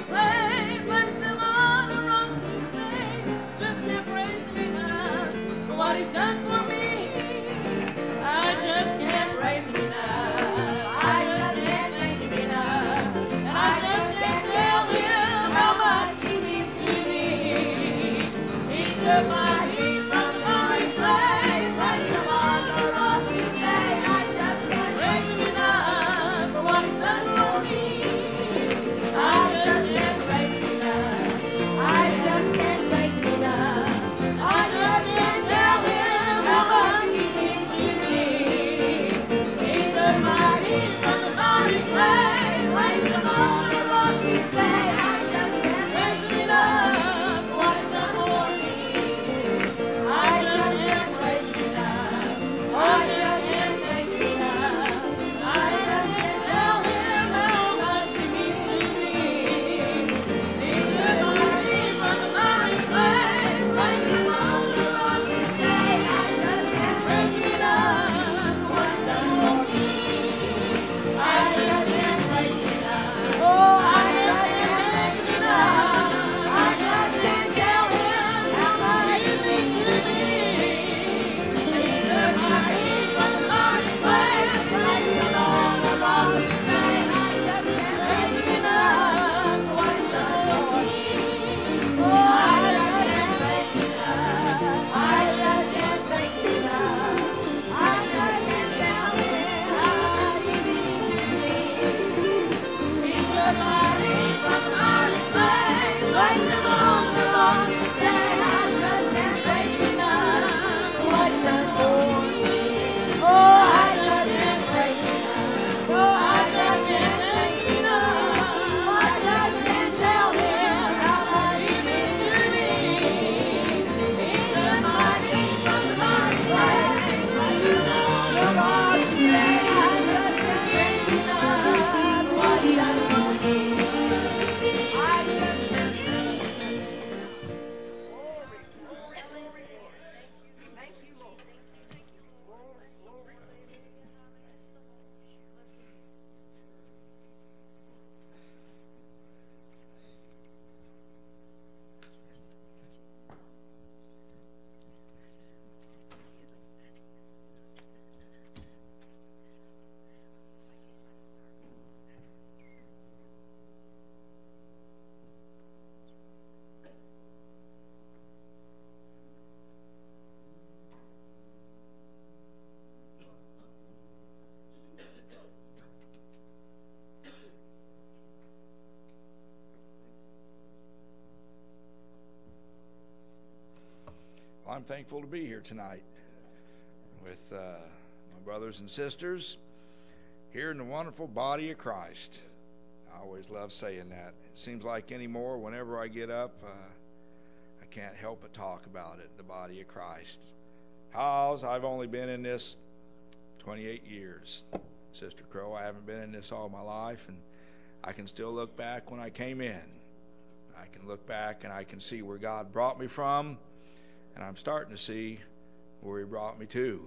I'm thankful to be here tonight with my brothers and sisters here in the wonderful body of Christ. I always love saying that. It seems like anymore, whenever I get up, I can't help but talk about it, the body of Christ. I've only been in this 28 years. Sister Crow, I haven't been in this all my life, and I can still look back when I came in. I can look back and I can see where God brought me from, and I'm starting to see where he brought me to.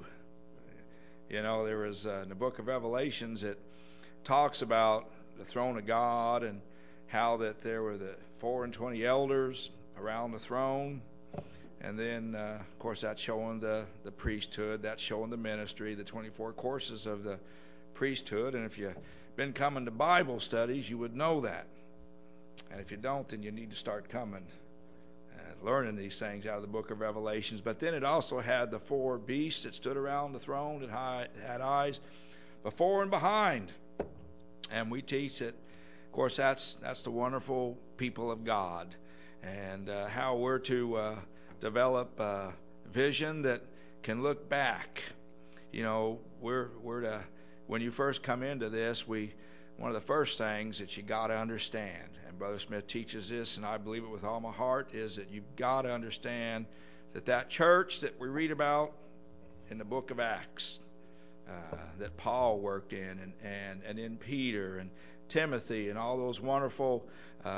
You know, there was in the book of Revelations, it talks about the throne of God and how that there were the 24 elders around the throne. And then, of course, that's showing the priesthood. That's showing the ministry, the 24 courses of the priesthood. And if you've been coming to Bible studies, you would know that. And if you don't, then you need to start coming and learning these things out of the book of Revelations. But then it also had the 4 beasts that stood around the throne that had eyes before and behind. And we teach that, of course, that's the wonderful people of God, and how we're to develop a vision that can look back. You know, we're to, when you first come into this, one of the first things that you got to understand, and Brother Smith teaches this, and I believe it with all my heart, is that you've got to understand that church that we read about in the book of Acts, that Paul worked in, and in Peter and Timothy and all those wonderful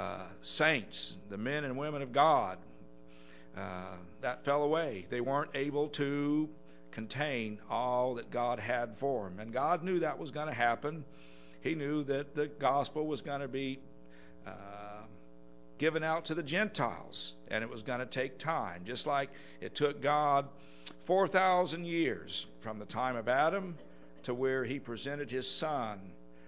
saints, the men and women of God, that fell away. They weren't able to contain all that God had for them. And God knew that was going to happen. He knew that the gospel was going to be given out to the Gentiles, and it was going to take time, just like it took God 4,000 years from the time of Adam to where he presented his son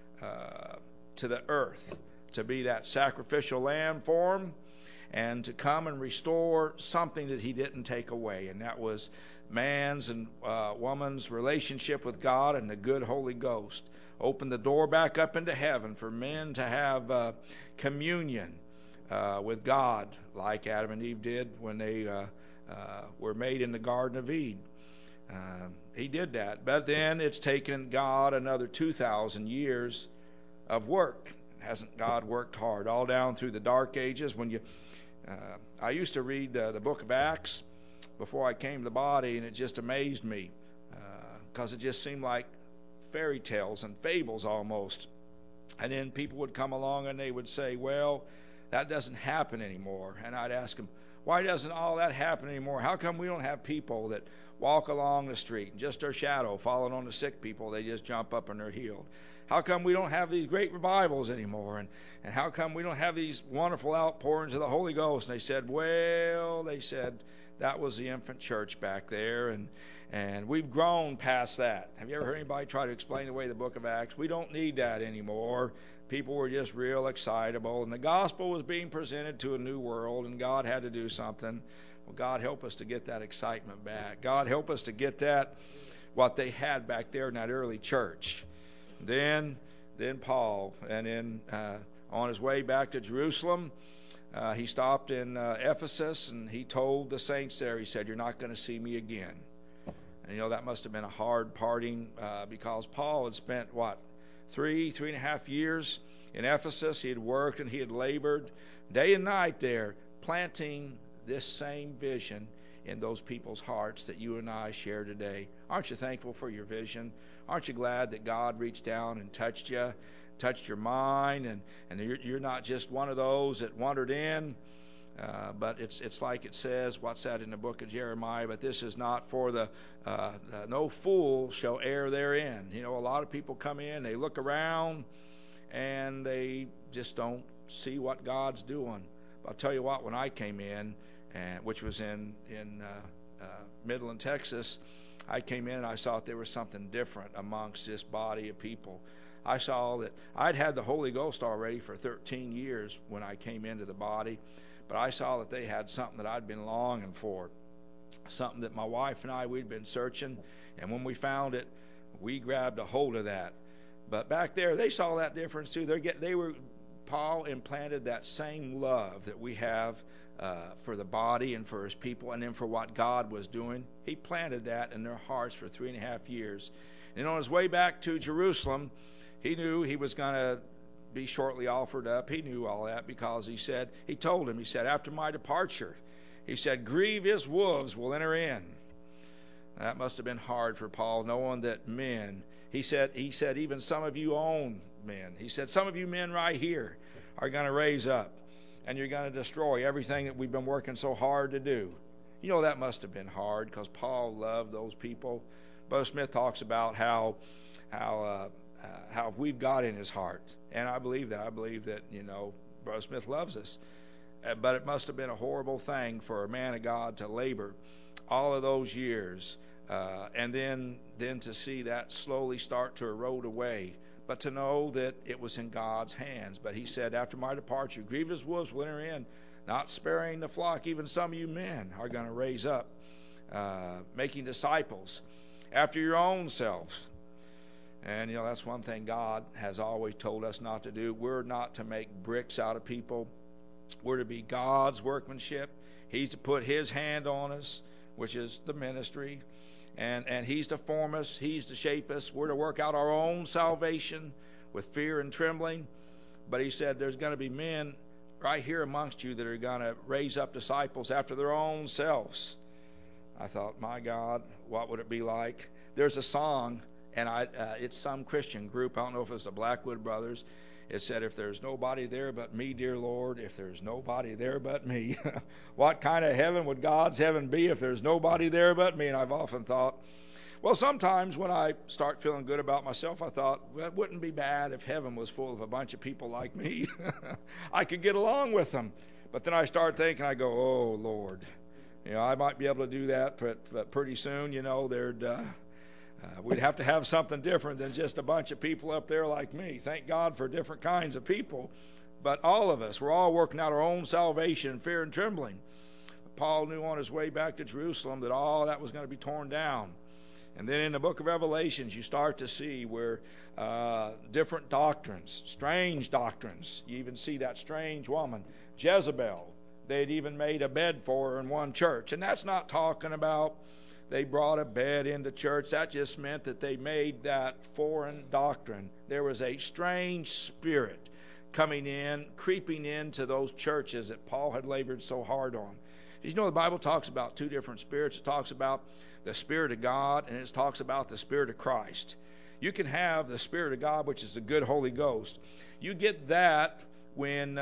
to the earth to be that sacrificial lamb for him and to come and restore something that he didn't take away, and that was man's and woman's relationship with God and the good Holy Ghost. Open the door back up into heaven for men to have communion with God like Adam and Eve did when they were made in the Garden of Eden. He did that. But then it's taken God another 2,000 years of work. Hasn't God worked hard all down through the dark ages? When I used to read the book of Acts before I came to the body, and it just amazed me because it just seemed like fairy tales and fables almost. And then people would come along and they would say, well, that doesn't happen anymore. And I'd ask them, why doesn't all that happen anymore? How come we don't have people that walk along the street and just their shadow falling on the sick people, they just jump up and they're healed? How come we don't have these great revivals anymore? And how come we don't have these wonderful outpourings of the Holy Ghost? And they said, that was the infant church back there, and we've grown past that. Have you ever heard anybody try to explain away the book of Acts? We don't need that anymore. People were just real excitable, and the gospel was being presented to a new world, and God had to do something. Well, God help us to get that excitement back. God help us to get that, what they had back there in that early church. Then Paul, and then on his way back to Jerusalem, he stopped in Ephesus, and he told the saints there, he said, you're not going to see me again. And that must have been a hard parting because Paul had spent, 3.5 years in Ephesus. He had worked and he had labored day and night there, planting this same vision in those people's hearts that you and I share today. Aren't you thankful for your vision? Aren't you glad that God reached down and touched you, touched your mind, and you're not just one of those that wandered in, but it's like it says, what's that in the book of Jeremiah? But this is not for no fool shall err therein. A lot of people come in, they look around, and they just don't see what God's doing. But I'll tell you what, when I came in, which was in Midland, Texas, I came in and I saw that there was something different amongst this body of people. I saw that I'd had the Holy Ghost already for 13 years when I came into the body, but I saw that they had something that I'd been longing for, something that my wife and I, we'd been searching, and when we found it, we grabbed a hold of that. But back there, they saw that difference too. Paul implanted that same love that we have for the body and for his people, and then for what God was doing. He planted that in their hearts for 3.5 years. And on his way back to Jerusalem, he knew he was going to be shortly offered up. He knew all that because he told him, after my departure, he said, grievous wolves will enter in. That must have been hard for Paul, knowing that men, he said, even some of you own men. He said, some of you men right here are going to raise up, and you're going to destroy everything that we've been working so hard to do. That must have been hard because Paul loved those people. Brother Smith talks about how we've got in his heart. And I believe that. I believe that, Brother Smith loves us. But it must have been a horrible thing for a man of God to labor all of those years and then to see that slowly start to erode away. But to know that it was in God's hands. But he said, after my departure, grievous wolves will enter in, not sparing the flock. Even some of you men are going to raise up, making disciples after your own selves. And, that's one thing God has always told us not to do. We're not to make bricks out of people. We're to be God's workmanship. He's to put his hand on us, which is the ministry. And he's to form us. He's to shape us. We're to work out our own salvation with fear and trembling. But he said there's going to be men right here amongst you that are going to raise up disciples after their own selves. I thought, my God, what would it be like? There's a song, and it's some Christian group. I don't know if it's the Blackwood Brothers. It said, if there's nobody there but me, dear Lord, if there's nobody there but me. What kind of heaven would God's heaven be if there's nobody there but me? And I've often thought, well, sometimes when I start feeling good about myself, I thought, well, it wouldn't be bad if heaven was full of a bunch of people like me. I could get along with them. But then I start thinking, I go, oh, Lord, I might be able to do that, but pretty soon, we'd have to have something different than just a bunch of people up there like me. Thank God for different kinds of people. But all of us, we're all working out our own salvation in fear and trembling. Paul knew on his way back to Jerusalem that all that was going to be torn down. And then in the book of Revelations, you start to see where different doctrines, strange doctrines, you even see that strange woman, Jezebel. They'd even made a bed for her in one church. And that's not talking about they brought a bed into church. That just meant that they made that foreign doctrine. There was a strange spirit coming in, creeping into those churches that Paul had labored so hard on. Did you know the Bible talks about two different spirits? It talks about the Spirit of God, and it talks about the Spirit of Christ. You can have the Spirit of God, which is the good Holy Ghost. You get that when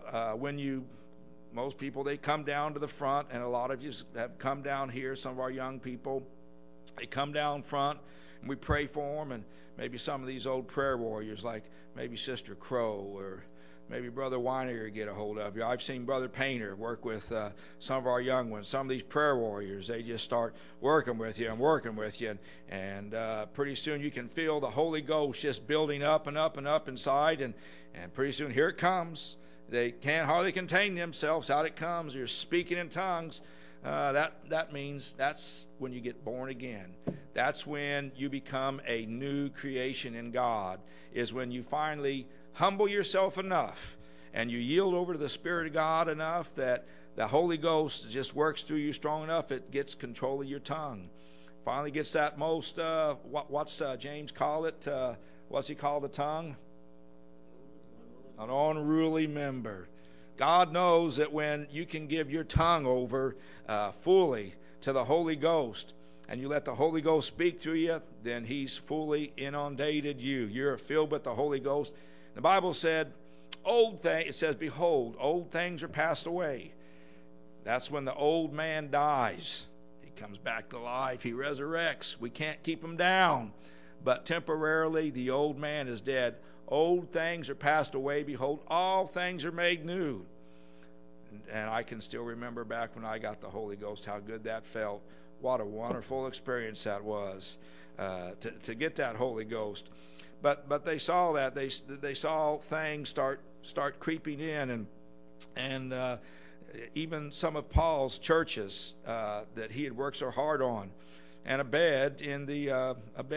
most people, they come down to the front, and a lot of you have come down here, some of our young people, they come down front, and we pray for them, and maybe some of these old prayer warriors, like maybe Sister Crow or maybe Brother Weiniger get a hold of you. I've seen Brother Painter work with some of our young ones. Some of these prayer warriors, they just start working with you. And pretty soon you can feel the Holy Ghost just building up and up and up inside. And pretty soon here it comes. They can't hardly contain themselves. Out it comes. You're speaking in tongues. That means that's when you get born again. That's when you become a new creation in God, is when you finally humble yourself enough and you yield over to the Spirit of God enough that the Holy Ghost just works through you strong enough, it gets control of your tongue. Finally gets that most, what's James call it? What's he call the tongue? An unruly member. God knows that when you can give your tongue over fully to the Holy Ghost and you let the Holy Ghost speak through you, then He's fully inundated you. You're filled with the Holy Ghost. The Bible said, it says, behold, old things are passed away. That's when the old man dies. He comes back to life. He resurrects. We can't keep him down. But temporarily, the old man is dead. Old things are passed away. Behold, all things are made new. And I can still remember back when I got the Holy Ghost, how good that felt. What a wonderful experience that was to get that Holy Ghost. But they saw that they saw things start creeping in, and even some of Paul's churches that he had worked so hard on, and a bed in the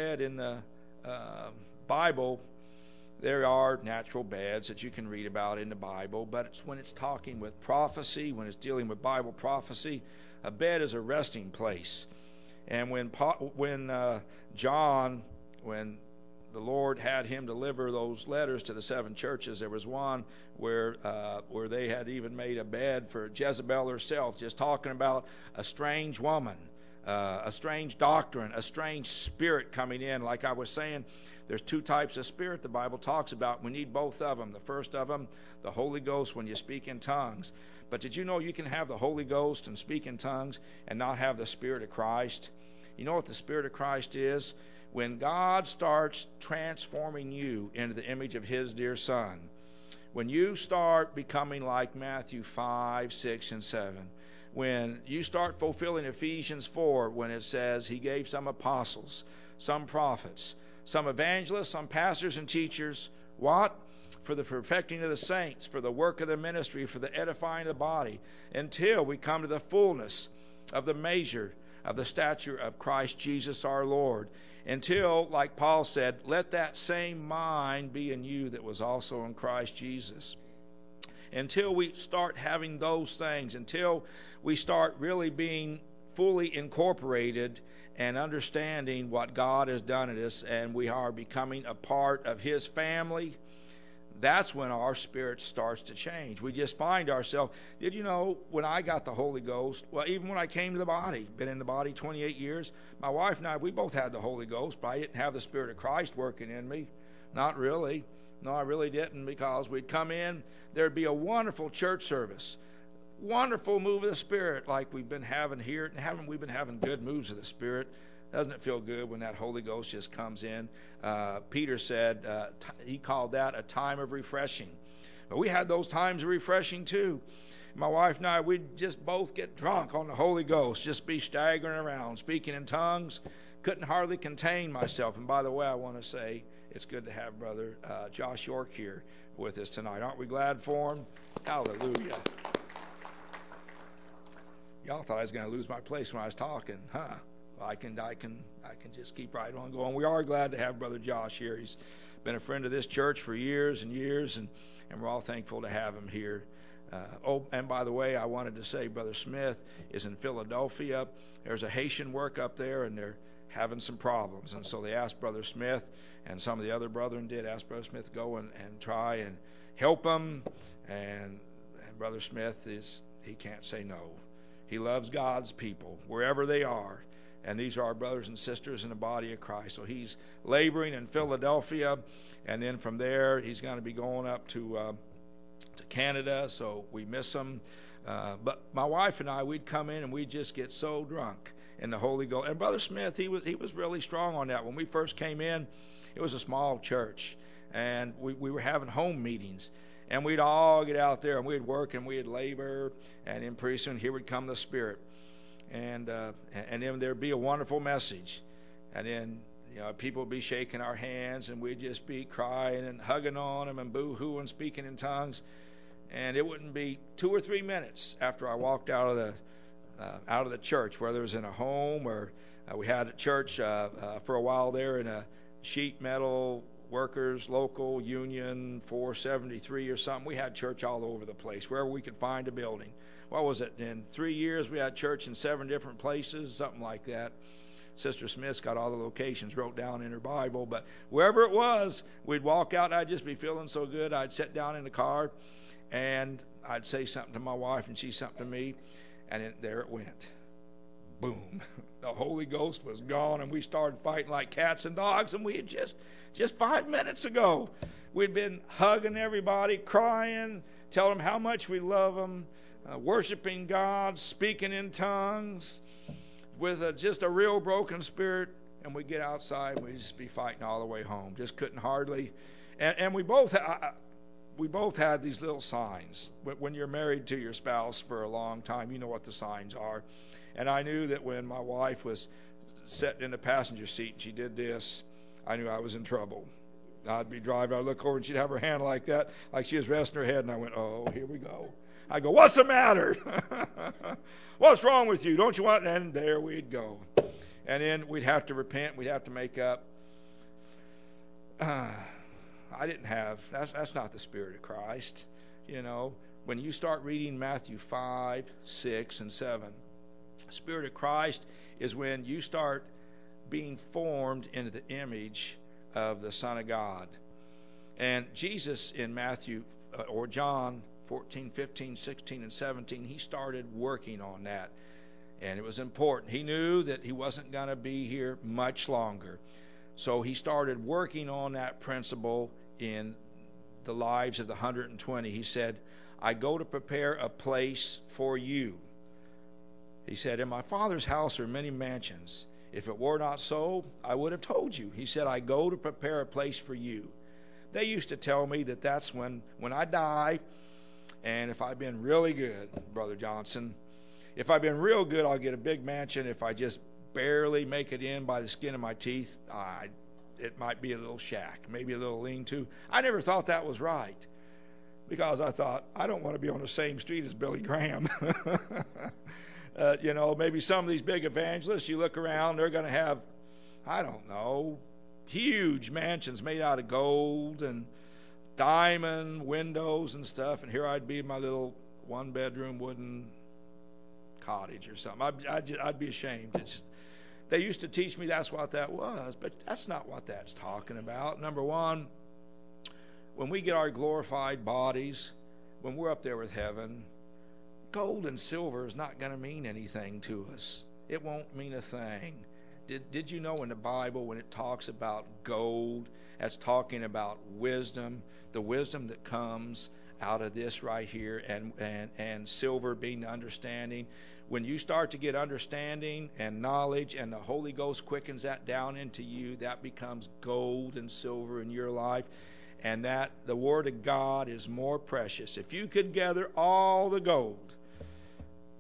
Bible. There are natural beds that you can read about in the Bible, but it's when it's talking with prophecy, when it's dealing with Bible prophecy, a bed is a resting place. And when John, when the Lord had him deliver those letters to the 7 churches, there was one where they had even made a bed for Jezebel herself, just talking about a strange woman, a strange doctrine, a strange spirit coming in. Like I was saying, there's 2 types of spirit the Bible talks about. We need both of them. The first of them, the Holy Ghost, when you speak in tongues. But did you know you can have the Holy Ghost and speak in tongues and not have the Spirit of Christ? You know what the Spirit of Christ is? When God starts transforming you into the image of His dear Son, when you start becoming like Matthew 5, 6, and 7, when you start fulfilling Ephesians 4, when it says He gave some apostles, some prophets, some evangelists, some pastors and teachers, what? For the perfecting of the saints, for the work of the ministry, for the edifying of the body, until we come to the fullness of the measure of the stature of Christ Jesus our Lord. Until, like Paul said, let that same mind be in you that was also in Christ Jesus. Until we start having those things, until we start really being fully incorporated and understanding what God has done in us, and we are becoming a part of His family, that's when our spirit starts to change. We just find ourselves. Did you know when I got the Holy Ghost, well, even when I came to the body, been in the body 28 years, my wife and I, we both had the Holy Ghost, but I didn't have the Spirit of Christ working in me. Not really. No, I really didn't, because we'd come in, there'd be a wonderful church service, wonderful move of the Spirit like we've been having here. Haven't we been having good moves of the Spirit? Doesn't it feel good when that Holy Ghost just comes in? Peter said he called that a time of refreshing. But we had those times of refreshing too. My wife and I, we'd just both get drunk on the Holy Ghost, just be staggering around, speaking in tongues. Couldn't hardly contain myself. And by the way, I want to say it's good to have Brother Josh York here with us tonight. Aren't we glad for him? Hallelujah. Y'all thought I was going to lose my place when I was talking, huh? Well, I can just keep right on going. We are glad to have Brother Josh here. He's been a friend of this church for years and years, and we're all thankful to have him here. And by the way, I wanted to say Brother Smith is in Philadelphia. There's a Haitian work up there, and they're having some problems. And so they asked Brother Smith, and some of the other brethren did ask Brother Smith to go and try and help them. And Brother Smith, he can't say no. He loves God's people wherever they are. And these are our brothers and sisters in the body of Christ. So he's laboring in Philadelphia. And then from there, he's going to be going up to Canada. So we miss him. But my wife and I, we'd come in and we'd just get so drunk in the Holy Ghost. And Brother Smith, he was really strong on that. When we first came in, it was a small church. And we were having home meetings. And we'd all get out there and we'd work and we'd labor. And then pretty soon here would come the Spirit. And then there'd be a wonderful message. And then, people would be shaking our hands and we'd just be crying and hugging on them and boo-hooing, speaking in tongues. And it wouldn't be 2 or 3 minutes after I walked out of the church, whether it was in a home or we had a church for a while there in a sheet metal workers local union 473 or something. We had church all over the place, wherever we could find a building. What was it? In 3 years, we had church in 7 different places, something like that. Sister Smith's got all the locations wrote down in her Bible. But wherever it was, we'd walk out, and I'd just be feeling so good. I'd sit down in the car, and I'd say something to my wife, and she'd say something to me, and there it went. Boom. The Holy Ghost was gone, and we started fighting like cats and dogs, and we had just 5 minutes ago, we'd been hugging everybody, crying, telling them how much we love them, worshiping God, speaking in tongues, with just a real broken spirit, and we get outside, and we just be fighting all the way home. Just couldn't hardly. And we both had these little signs. When you're married to your spouse for a long time, you know what the signs are. And I knew that when my wife was sitting in the passenger seat and she did this, I knew I was in trouble. I'd be driving, I'd look over and she'd have her hand like that, like she was resting her head, and I went, oh, here we go. I go, what's the matter? What's wrong with you? Don't you want? And there we'd go. And then we'd have to repent. We'd have to make up. I didn't have, that's not the Spirit of Christ. When you start reading Matthew 5, 6, and 7, Spirit of Christ is when you start being formed into the image of the Son of God. And Jesus in Matthew or John 14, 15, 16, and 17, he started working on that. And it was important. He knew that he wasn't going to be here much longer. So he started working on that principle in the lives of the 120. He said, I go to prepare a place for you. He said, in my Father's house are many mansions. If it were not so, I would have told you. He said, I go to prepare a place for you. They used to tell me that that's when I die, and if I've been really good, Brother Johnson, if I've been real good, I'll get a big mansion. If I just barely make it in by the skin of my teeth, it might be a little shack, maybe a little lean-to. I never thought that was right, because I thought, I don't want to be on the same street as Billy Graham. Maybe some of these big evangelists, you look around, they're going to have, I don't know, huge mansions made out of gold and diamond windows and stuff. And here I'd be in my little one-bedroom wooden cottage or something. I'd be ashamed. They used to teach me that's what that was, but that's not what that's talking about. Number one, when we get our glorified bodies, when we're up there with heaven, gold and silver is not going to mean anything to us. It won't mean a thing. Did you know in the Bible when it talks about gold, that's talking about wisdom, the wisdom that comes out of this right here, and silver being understanding. When you start to get understanding and knowledge and the Holy Ghost quickens that down into you, that becomes gold and silver in your life. And that the Word of God is more precious. If you could gather all the gold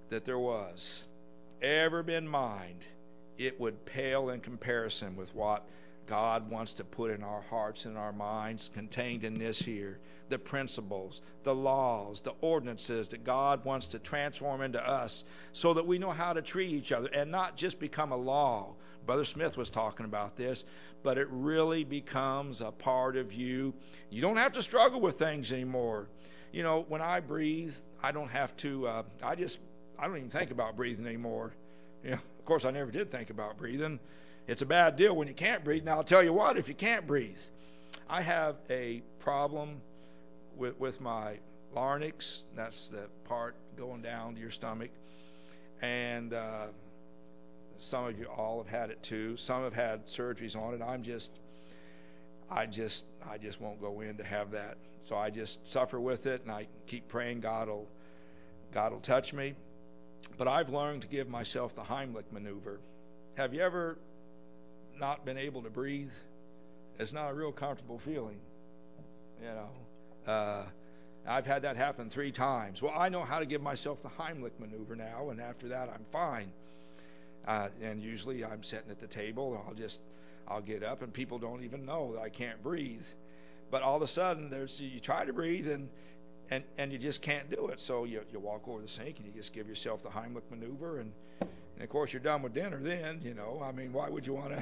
that there was ever been mined, it would pale in comparison with what God wants to put in our hearts and our minds, contained in this here. The principles, the laws, the ordinances that God wants to transform into us so that we know how to treat each other and not just become a law. Brother Smith was talking about this, but it really becomes a part of you. You don't have to struggle with things anymore. You know, when I breathe, I don't have to, I don't even think about breathing anymore. You know, of course, I never did think about breathing. It's a bad deal when you can't breathe. Now, I'll tell you what, if you can't breathe, I have a problem with my larynx. That's the part going down to your stomach. And some of you all have had it too. Some have had surgeries on it. I just won't go in to have that. So I just suffer with it, and I keep praying God will touch me. But I've learned to give myself the Heimlich maneuver. Have you ever not been able to breathe? It's not a real comfortable feeling, you know. I've had that happen 3 times. Well, I know how to give myself the Heimlich maneuver now, and after that, I'm fine. And usually, I'm sitting at the table, and I'll get up, and people don't even know that I can't breathe. But all of a sudden, you try to breathe, and you just can't do it. So you walk over the sink, and you just give yourself the Heimlich maneuver, and of course, you're done with dinner then, you know. I mean, why would you want to?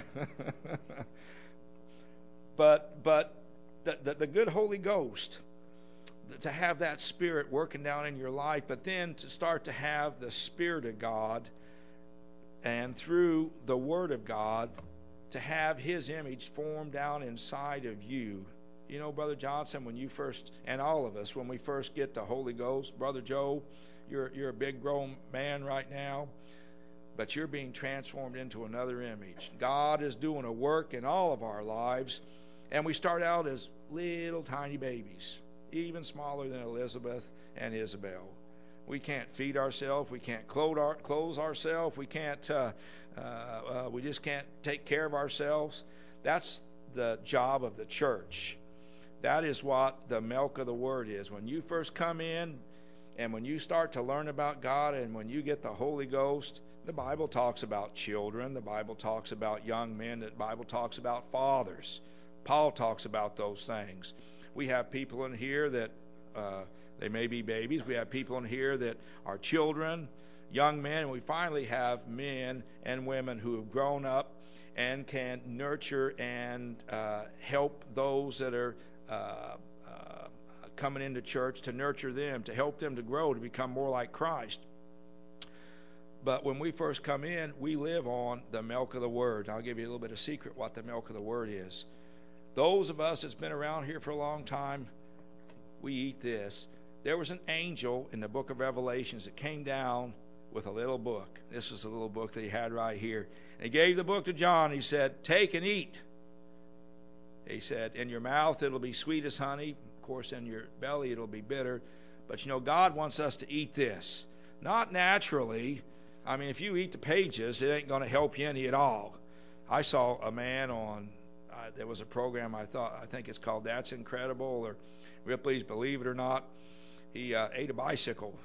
But the good Holy Ghost, to have that Spirit working down in your life, but then to start to have the Spirit of God, and through the Word of God, to have His image formed down inside of you. You know, Brother Johnson, when you first, and all of us, when we first get the Holy Ghost, Brother Joe, you're a big grown man right now, but you're being transformed into another image. God is doing a work in all of our lives, and we start out as little tiny babies, even smaller than Elizabeth and Isabel. We can't feed ourselves. We can't clothe ourselves. We can't. We just can't take care of ourselves. That's the job of the church. That is what the milk of the Word is. When you first come in, and when you start to learn about God, and when you get the Holy Ghost, the Bible talks about children. The Bible talks about young men. The Bible talks about fathers. Paul talks about those things. We have people in here that they may be babies. We have people in here that are children, young men. And we finally have men and women who have grown up and can nurture and help those that are coming into church, to nurture them, to help them to grow, to become more like Christ. But when we first come in, we live on the milk of the Word. I'll give you a little bit of secret what the milk of the Word is. Those of us that's been around here for a long time, we eat this. There was an angel in the book of Revelations that came down with a little book. This was a little book that he had right here. And he gave the book to John. He said, "Take and eat." He said, "In your mouth it'll be sweet as honey. Of course, in your belly it'll be bitter. But you know, God wants us to eat this. Not naturally. I mean, if you eat the pages, it ain't going to help you any at all." I saw a man on, there was a program I think it's called That's Incredible, or Ripley's Believe It or Not. He ate a bicycle.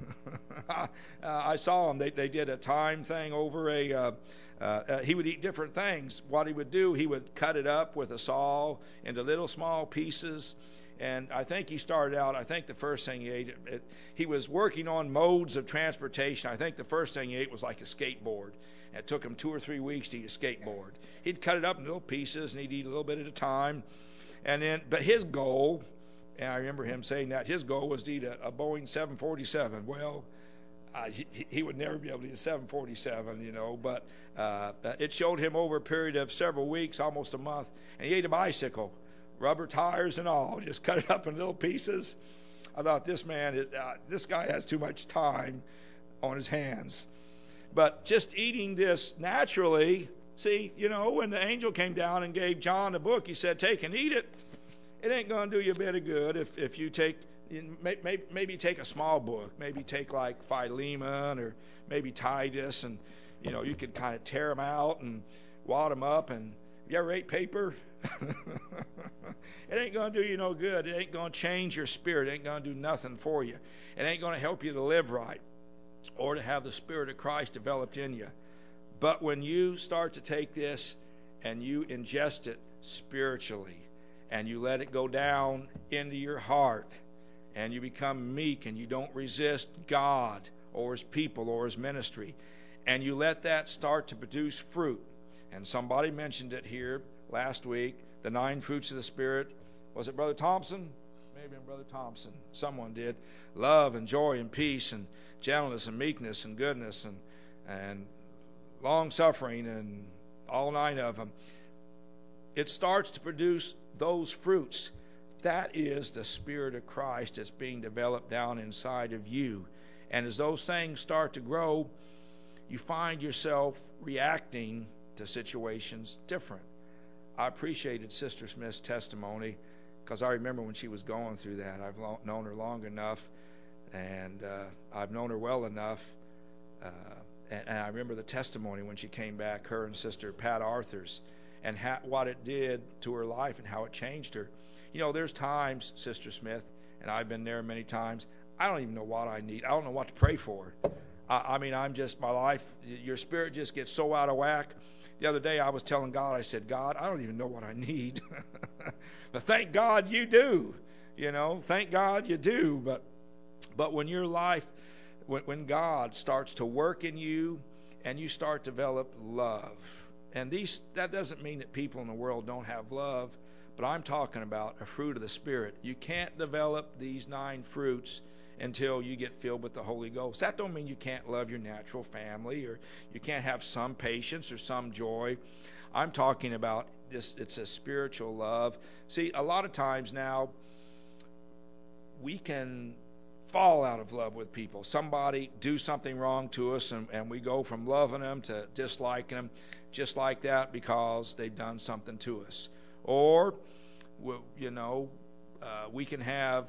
I saw him. They did a time thing over he would eat different things. What he would do, he would cut it up with a saw into little small pieces. And I think he started out, I think the first thing he ate, he was working on modes of transportation. I think the first thing he ate was like a skateboard. And it took him 2 or 3 weeks to eat a skateboard. He'd cut it up in little pieces, and he'd eat a little bit at a time. And then, but his goal, and I remember him saying that, his goal was to eat a Boeing 747. Well, he would never be able to eat a 747, you know, but it showed him over a period of several weeks, almost a month, and he ate a bicycle. Rubber tires and all, just cut it up in little pieces. I thought, this guy has too much time on his hands. But just eating this naturally, see, you know, when the angel came down and gave John the book, he said, "Take and eat it." It ain't going to do you a bit of good if you take, maybe take a small book, maybe take like Philemon or maybe Titus, and, you know, you could kind of tear them out and wad them up. And you ever ate paper? It ain't going to do you no good. It ain't going to change your spirit. It ain't going to do nothing for you. It ain't going to help you to live right. or to have the Spirit of Christ developed in you. But when you start to take this and you ingest it spiritually, and you let it go down into your heart, and you become meek, and you don't resist God or His people or His ministry, and you let that start to produce fruit. And somebody mentioned it here last week, the 9 fruits of the Spirit. Was it Brother Thompson? Maybe Brother Thompson. Someone did. Love and joy and peace and gentleness and meekness and goodness and long-suffering, and all 9 of them. It starts to produce those fruits. That is the Spirit of Christ that's being developed down inside of you. And as those things start to grow, you find yourself reacting to situations different. I appreciated Sister Smith's testimony because I remember when she was going through that. I've known her long enough, and I've known her well enough. And I remember the testimony when she came back, her and Sister Pat Arthurs, and what it did to her life and how it changed her. You know, there's times, Sister Smith, and I've been there many times, I don't even know what I need. I don't know what to pray for. I mean, my life, your spirit just gets so out of whack. The other day I was telling God, I said, God, I don't even know what I need. But thank God you do. You know, thank God you do. But when your life, when God starts to work in you and you start to develop love, and that doesn't mean that people in the world don't have love, but I'm talking about a fruit of the Spirit. You can't develop these 9 fruits until you get filled with the Holy Ghost. That don't mean you can't love your natural family, or you can't have some patience or some joy. I'm talking about this. It's a spiritual love. See, a lot of times now we can fall out of love with people. Somebody do something wrong to us, and we go from loving them to disliking them just like that because they've done something to us. Or, we can have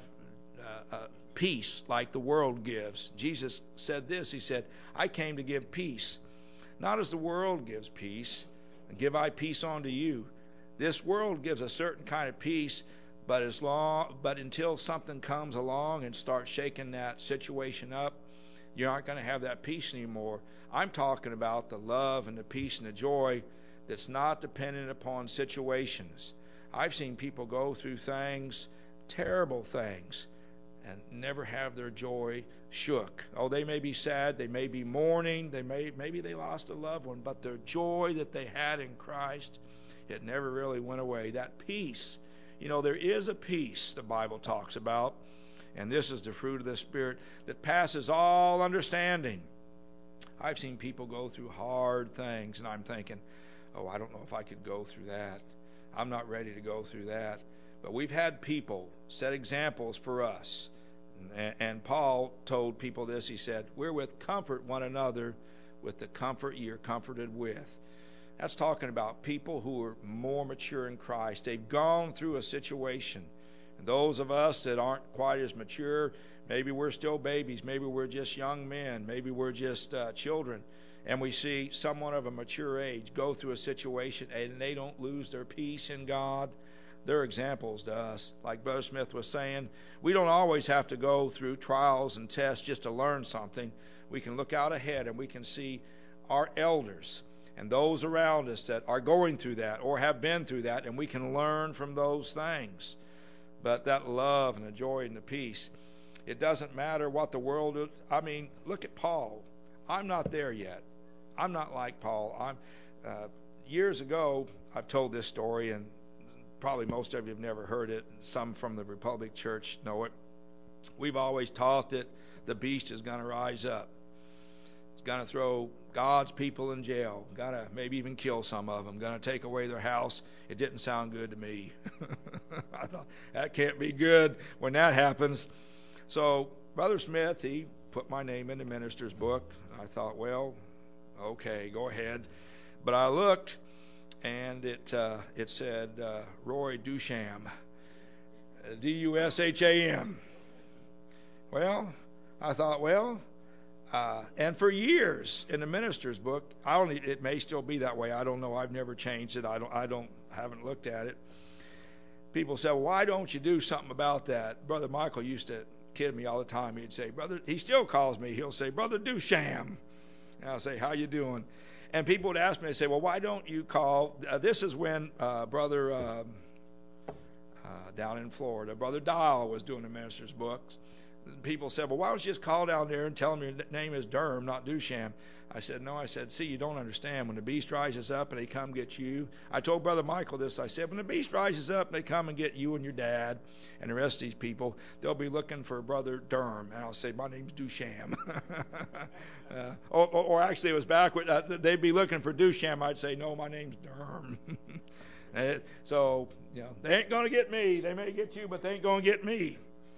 peace like the world gives. Jesus said this. He said, I came to give peace, not as the world gives peace. Give I peace unto you. This world gives a certain kind of peace, but until something comes along and starts shaking that situation up, you aren't going to have that peace anymore. I'm talking about the love and the peace and the joy that's not dependent upon situations. I've seen people go through things, terrible things, and never have their joy shook. Oh, they may be sad, they may be mourning, maybe they lost a loved one, but their joy that they had in Christ, it never really went away. That peace, there is a peace the Bible talks about, and this is the fruit of the Spirit that passes all understanding. I've seen people go through hard things, and I'm thinking, oh, I don't know if I could go through that. I'm not ready to go through that. But we've had people set examples for us. And Paul told people this. He said, wherewith comfort one another with the comfort ye are comforted with. That's talking about people who are more mature in Christ. They've gone through a situation. And those of us that aren't quite as mature, maybe we're still babies. Maybe we're just young men. Maybe we're just children. And we see someone of a mature age go through a situation and they don't lose their peace in God. They're examples to us. Like Brother Smith was saying, we don't always have to go through trials and tests just to learn something. We can look out ahead and we can see our elders and those around us that are going through that or have been through that, and we can learn from those things. But that love and the joy and the peace, it doesn't matter what the world is. I mean, look at Paul. I'm not there yet. I'm not like Paul. Years ago, I've told this story, and probably most of you have never heard it. Some from the Republic Church know it. We've always taught that the beast is going to rise up. It's going to throw God's people in jail. Going to maybe even kill some of them. Going to take away their house. It didn't sound good to me. I thought, that can't be good when that happens. So Brother Smith, he put my name in the minister's book. I thought, well, okay, go ahead. But I looked, and it said Roy Dusham, D-U-S-H-A-M. Well, I thought, and for years in the minister's book, it may still be that way. I don't know. I've never changed it. Haven't looked at it. People say, well, why don't you do something about that? Brother Michael used to kid me all the time. He'd say, brother, he still calls me. He'll say, Brother Dusham. And I'll say, how you doing? And people would ask me, they say, well, why don't you call? This is when Brother down in Florida, Brother Dial was doing the minister's books. People said, well, why don't you just call down there and tell them your name is Durham, not Dusham? I said, no. I said, see, you don't understand. When the beast rises up and they come get you. I told Brother Michael this. I said, when the beast rises up and they come and get you and your dad and the rest of these people, they'll be looking for Brother Durham. And I'll say, my name's Dusham. Or actually, it was backward. They'd be looking for Dusham. I'd say, no, my name's Durham. So, they ain't going to get me. They may get you, but they ain't going to get me.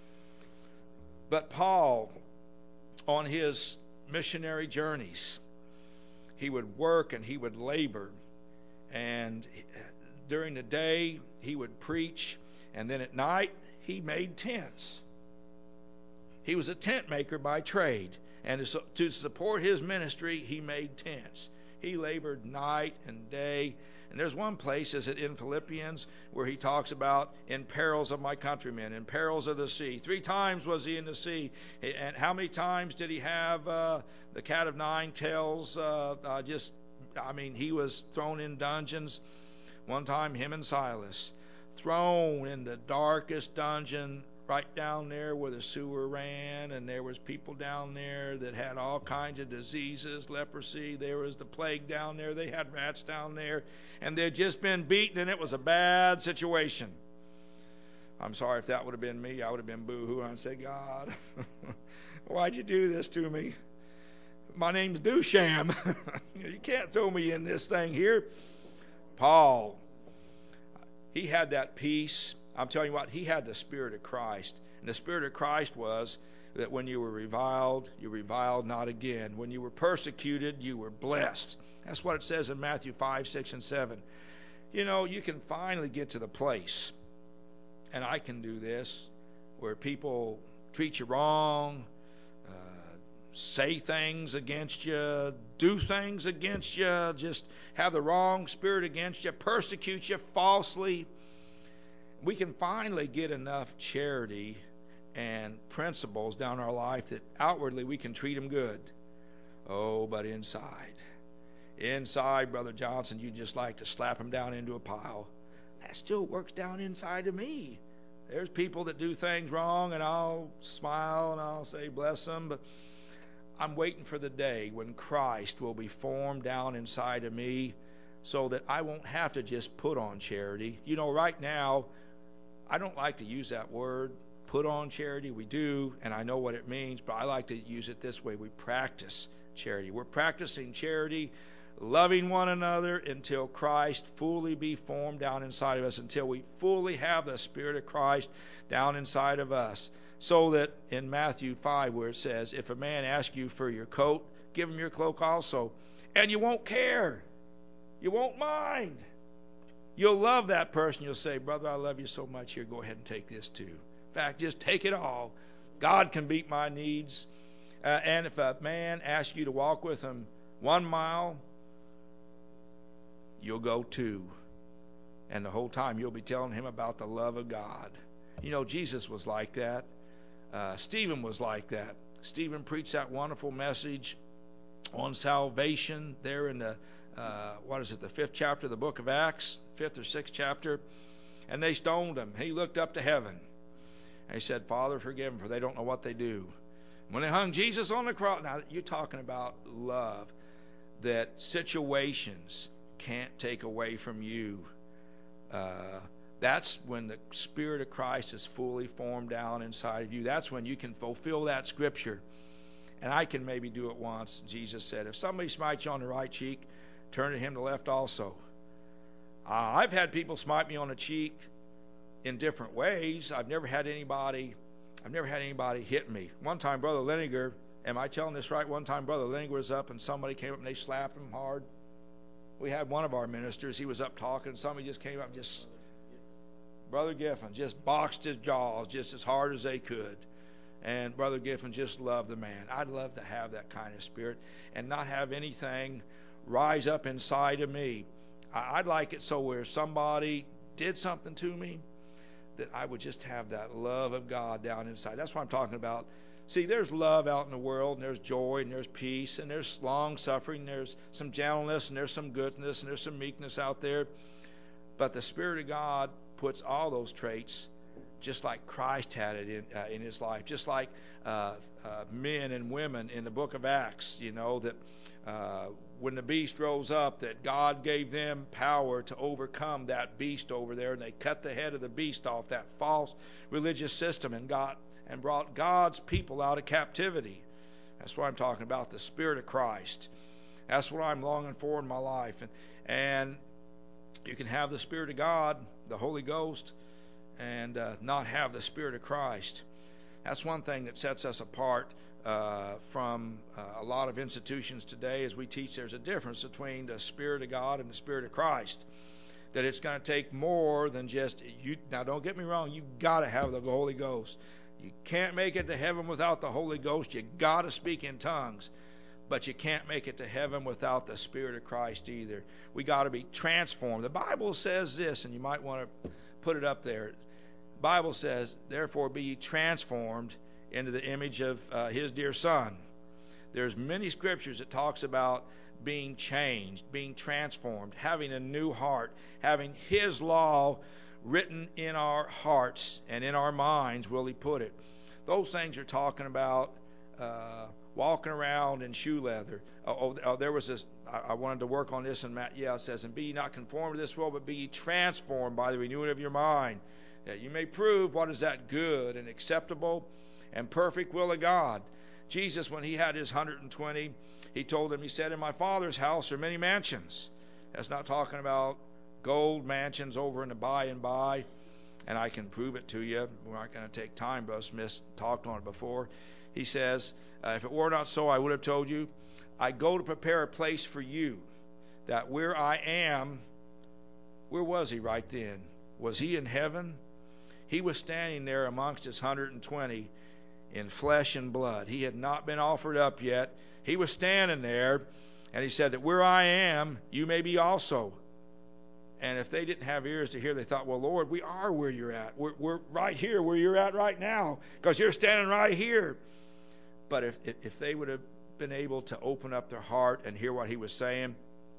But Paul, on his missionary journeys, he would work and he would labor. And during the day, he would preach. And then at night, he made tents. He was a tent maker by trade. And to support his ministry, he made tents. He labored night and day. And there's one place, is it in Philippians, where he talks about in perils of my countrymen, in perils of the sea. 3 times was he in the sea. And how many times did he have the cat of 9 tails? He was thrown in dungeons. One time, him and Silas, thrown in the darkest dungeon, right down there where the sewer ran, and there was people down there that had all kinds of diseases, leprosy. There was the plague down there. They had rats down there, and they'd just been beaten, and it was a bad situation. I'm sorry if that would have been me. I would have been boo-hoo, and I'd say, God, why'd you do this to me? My name's Dusham. You can't throw me in this thing here. Paul, he had that peace. I'm telling you what, he had the Spirit of Christ. And the Spirit of Christ was that when you were reviled, you reviled not again. When you were persecuted, you were blessed. That's what it says in Matthew 5, 6, and 7. You can finally get to the place, and I can do this, where people treat you wrong, say things against you, do things against you, just have the wrong spirit against you, persecute you falsely. We can finally get enough charity and principles down our life that outwardly we can treat them good. Oh, but inside, Brother Johnson, you just like to slap them down into a pile. That still works down inside of me. There's people that do things wrong, and I'll smile and I'll say bless them, but I'm waiting for the day when Christ will be formed down inside of me so that I won't have to just put on charity. Right now, I don't like to use that word, put on charity. We do, and I know what it means, but I like to use it this way. We practice charity. We're practicing charity, loving one another until Christ fully be formed down inside of us, until we fully have the Spirit of Christ down inside of us. So that in Matthew 5, where it says, if a man asks you for your coat, give him your cloak also. And you won't care. You won't mind. You'll love that person. You'll say, brother, I love you so much. Here, go ahead and take this too. In fact, just take it all. God can meet my needs. And if a man asks you to walk with him 1 mile, you'll go 2. And the whole time you'll be telling him about the love of God. Jesus was like that. Stephen was like that. Stephen preached that wonderful message on salvation there in the the 5th chapter of the book of Acts, 5th or 6th chapter, and they stoned him. He looked up to heaven, and he said, Father, forgive them, for they don't know what they do. When they hung Jesus on the cross, now you're talking about love, that situations can't take away from you. That's when the Spirit of Christ is fully formed down inside of you. That's when you can fulfill that scripture. And I can maybe do it once. Jesus said, if somebody smites you on the right cheek, turn to him the left also. I've had people smite me on the cheek in different ways. I've never had anybody hit me. One time, Brother Leniger, am I telling this right? One time, Brother Leniger was up and somebody came up and they slapped him hard. We had one of our ministers, he was up talking, and somebody just came up and just, Brother Giffen, just boxed his jaws just as hard as they could. And Brother Giffen just loved the man. I'd love to have that kind of spirit and not have anything rise up inside of me. I'd like it so where somebody did something to me, that I would just have that love of God down inside. That's what I'm talking about. See, there's love out in the world, and there's joy, and there's peace, and there's long-suffering, there's some gentleness, and there's some goodness, and there's some meekness out there. But the Spirit of God puts all those traits just like Christ had it in his life, just like men and women in the book of Acts, that when the beast rose up, that God gave them power to overcome that beast over there, and they cut the head of the beast off, that false religious system, and brought God's people out of captivity. That's what I'm talking about, the Spirit of Christ. That's what I'm longing for in my life. And you can have the Spirit of God, the Holy Ghost, and not have the Spirit of Christ. That's one thing that sets us apart from a lot of institutions today. As we teach, there's a difference between the Spirit of God and the Spirit of Christ. That it's going to take more than just you. Now, don't get me wrong. You've got to have the Holy Ghost. You can't make it to heaven without the Holy Ghost. You got to speak in tongues. But you can't make it to heaven without the Spirit of Christ either. We got to be transformed. The Bible says this, and you might want to put it up there. The Bible says, therefore be ye transformed into the image of his dear Son. There's many scriptures that talks about being changed, being transformed, having a new heart, having his law written in our hearts and in our minds, will he put it. Those things are talking about walking around in shoe leather. There was this, I wanted to work on this, and Matt Yale says, and be ye not conformed to this world, but be ye transformed by the renewing of your mind, that you may prove what is that good and acceptable and perfect will of God. Jesus, when he had his 120, he told them, he said, in my Father's house are many mansions. That's not talking about gold mansions over in the by and by, and I can prove it to you. We're not going to take time. Brother Smith talked on it before. He says, if it were not so, I would have told you, I go to prepare a place for you, that where I am, where was he right then? Was he in heaven? He was standing there amongst his 120 in flesh and blood. He had not been offered up yet. He was standing there, and he said that where I am, you may be also. And if they didn't have ears to hear, they thought, well, Lord, we are where you're at. We're right here where you're at right now, because you're standing right here. But if they would have been able to open up their heart and hear what he was saying,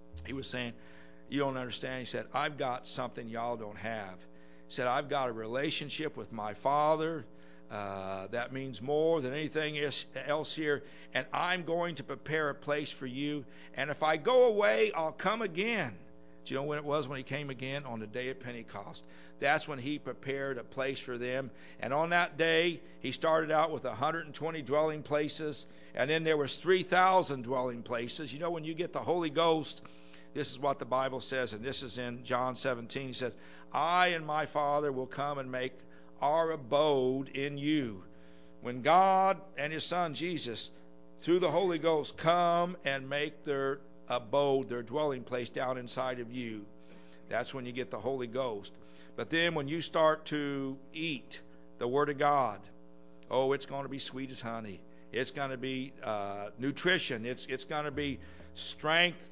you don't understand. He said, I've got something y'all don't have. He said, I've got a relationship with my Father that means more than anything else here, and I'm going to prepare a place for you, and if I go away, I'll come again. Do you know when it was when he came again? On the day of Pentecost. That's when he prepared a place for them. And on that day, he started out with 120 dwelling places, and then there was 3,000 dwelling places. You know, when you get the Holy Ghost, this is what the Bible says, and this is in John 17. He says, I and my Father will come and make our abode in you. When God and his Son Jesus, through the Holy Ghost, come and make their abode, their dwelling place down inside of you, that's when you get the Holy Ghost. But then when you start to eat the Word of God, oh, it's going to be sweet as honey. It's going to be nutrition. It's going to be strength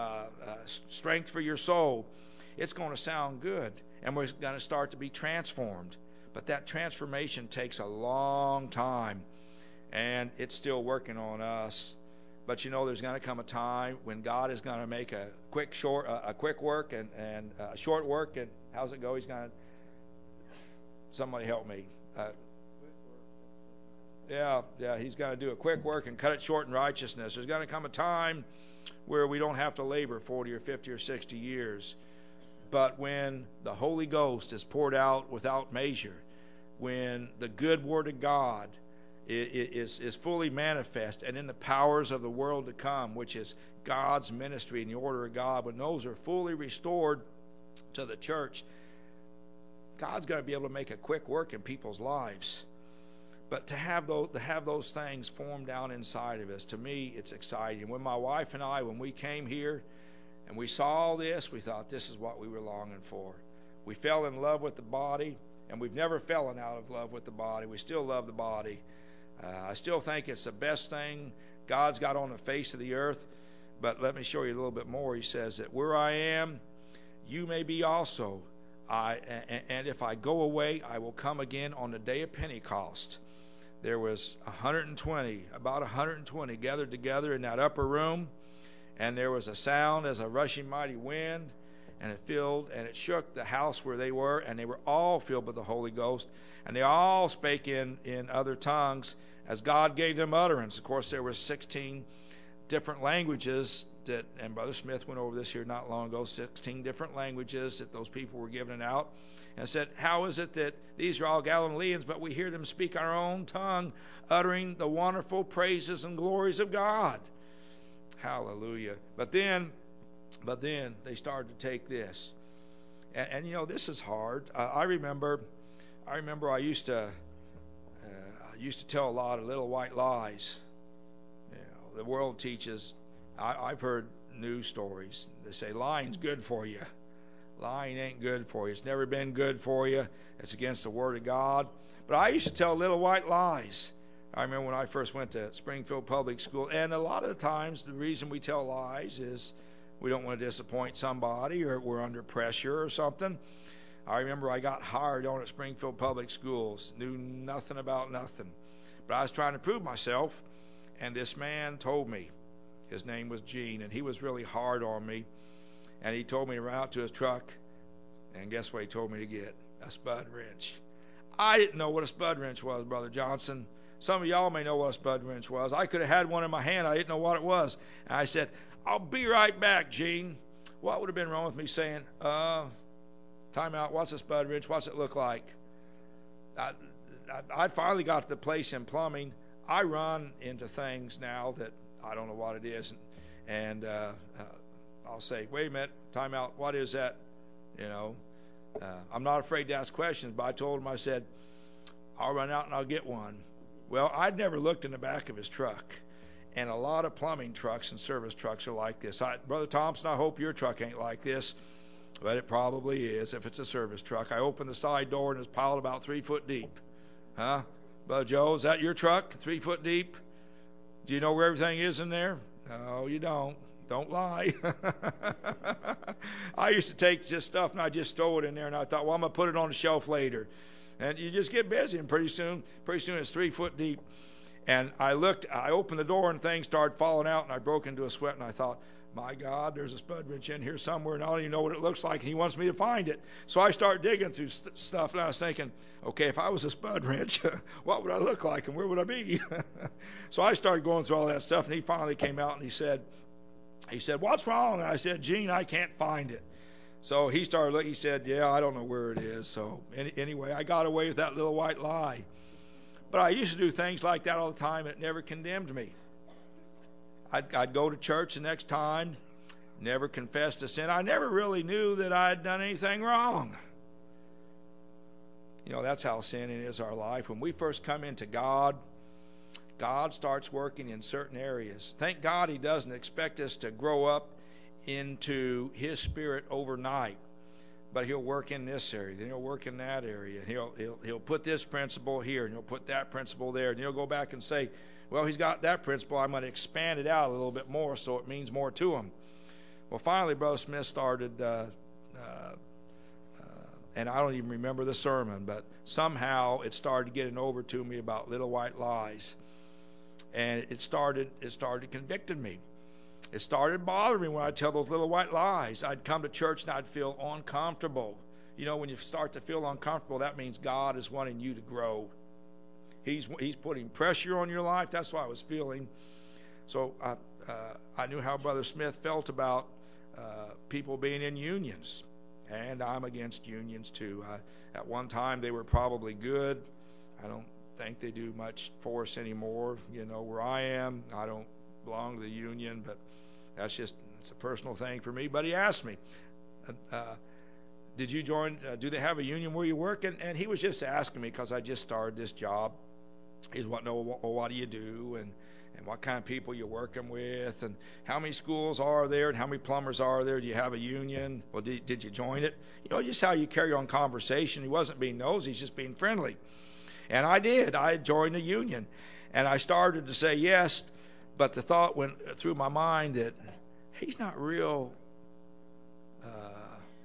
for your soul. It's going to sound good, and we're going to start to be transformed. But that transformation takes a long time, and it's still working on us. But you know, there's going to come a time when God is going to make a quick work and a short work. And how's it go? He's going to, somebody help me. He's going to do a quick work and cut it short in righteousness. There's going to come a time where we don't have to labor 40 or 50 or 60 years. But when the Holy Ghost is poured out without measure, when the good Word of God is fully manifest, and in the powers of the world to come, which is God's ministry and the order of God, when those are fully restored to the church, God's going to be able to make a quick work in people's lives. But to have those things formed down inside of us, to me, it's exciting. When my wife and I, when we came here and we saw all this, we thought this is what we were longing for. We fell in love with the body, and we've never fallen out of love with the body. We still love the body. I still think it's the best thing God's got on the face of the earth. But let me show you a little bit more. He says that where I am, you may be also. And if I go away, I will come again on the day of Pentecost. There was about 120 gathered together in that upper room, and there was a sound as a rushing mighty wind, and it shook the house where they were, and they were all filled with the Holy Ghost, and they all spake in other tongues as God gave them utterance. Of course, there were 16 different languages and Brother Smith went over this here not long ago, 16 different languages that those people were giving out, and said, how is it that these are all Galileans, but we hear them speak our own tongue, uttering the wonderful praises and glories of God? Hallelujah. But then they started to take this. And you know, this is hard. I remember I used to tell a lot of little white lies. You know, the world teaches, I've heard news stories. They say lying's good for you. Lying ain't good for you. It's never been good for you. It's against the Word of God. But I used to tell little white lies. I remember when I first went to Springfield Public School, and a lot of the times the reason we tell lies is we don't want to disappoint somebody, or we're under pressure or something. I remember I got hired on at Springfield Public Schools, knew nothing about nothing. But I was trying to prove myself, and this man told me, his name was Gene, and he was really hard on me. And he told me to run out to his truck, and guess what he told me to get? A spud wrench. I didn't know what a spud wrench was, Brother Johnson. Some of y'all may know what a spud wrench was. I could have had one in my hand. I didn't know what it was. And I said, I'll be right back, Gene. What would have been wrong with me saying, time out, what's a spud wrench? What's it look like? I finally got to the place in plumbing. I run into things now that I don't know what it is. And I'll say, wait a minute, time out, what is that? You know, I'm not afraid to ask questions, but I told him, I said, I'll run out and I'll get one. Well, I'd never looked in the back of his truck. And a lot of plumbing trucks and service trucks are like this. Brother Thompson, I hope your truck ain't like this, but it probably is if it's a service truck. I opened the side door and it's piled about 3 foot deep. Huh? Brother Joe, is that your truck, 3 foot deep? Do you know where everything is in there? No, you don't. Don't lie. I used to take this stuff and I just throw it in there, and I thought, well, I'm going to put it on the shelf later. And you just get busy, and pretty soon it's 3 foot deep. And I opened the door, and things started falling out, and I broke into a sweat, and I thought, my God, there's a spud wrench in here somewhere, and I don't even know what it looks like, and he wants me to find it. So I started digging through stuff, and I was thinking, okay, if I was a spud wrench, what would I look like, and where would I be? So I started going through all that stuff, and he finally came out, and he said, what's wrong? And I said, Gene, I can't find it. So he started looking. He said, yeah, I don't know where it is. So anyway, I got away with that little white lie. But I used to do things like that all the time. It never condemned me. I'd go to church the next time, never confessed a sin. I never really knew that I'd done anything wrong. You know, that's how sin is our life. When we first come into God, God starts working in certain areas. Thank God He doesn't expect us to grow up into His Spirit overnight, but He'll work in this area, then He'll work in that area. He'll put this principle here, and He'll put that principle there, and He'll go back and say, well, He's got that principle. I'm going to expand it out a little bit more so it means more to Him. Well, finally, Brother Smith started, and I don't even remember the sermon, but somehow it started getting over to me about little white lies. And it started convicting me. It started bothering me when I'd tell those little white lies. I'd come to church and I'd feel uncomfortable. You know, when you start to feel uncomfortable, that means God is wanting you to grow. He's putting pressure on your life. That's what I was feeling. So I knew how Brother Smith felt about people being in unions. And I'm against unions too. At one time they were probably good. I don't think they do much for us anymore. You know, where I am, I don't belong to the union, but it's a personal thing for me. But he asked me, did you join, do they have a union where you work? And he was just asking me because I just started this job. He's wanting to know, well, what do you do, and what kind of people you're working with, and how many schools are there, and how many plumbers are there? Do you have a union? Well, did you join it? You know, just how you carry on conversation. He wasn't being nosy, he's just being friendly. And I did. I joined the union. And I started to say yes, but the thought went through my mind that he's not real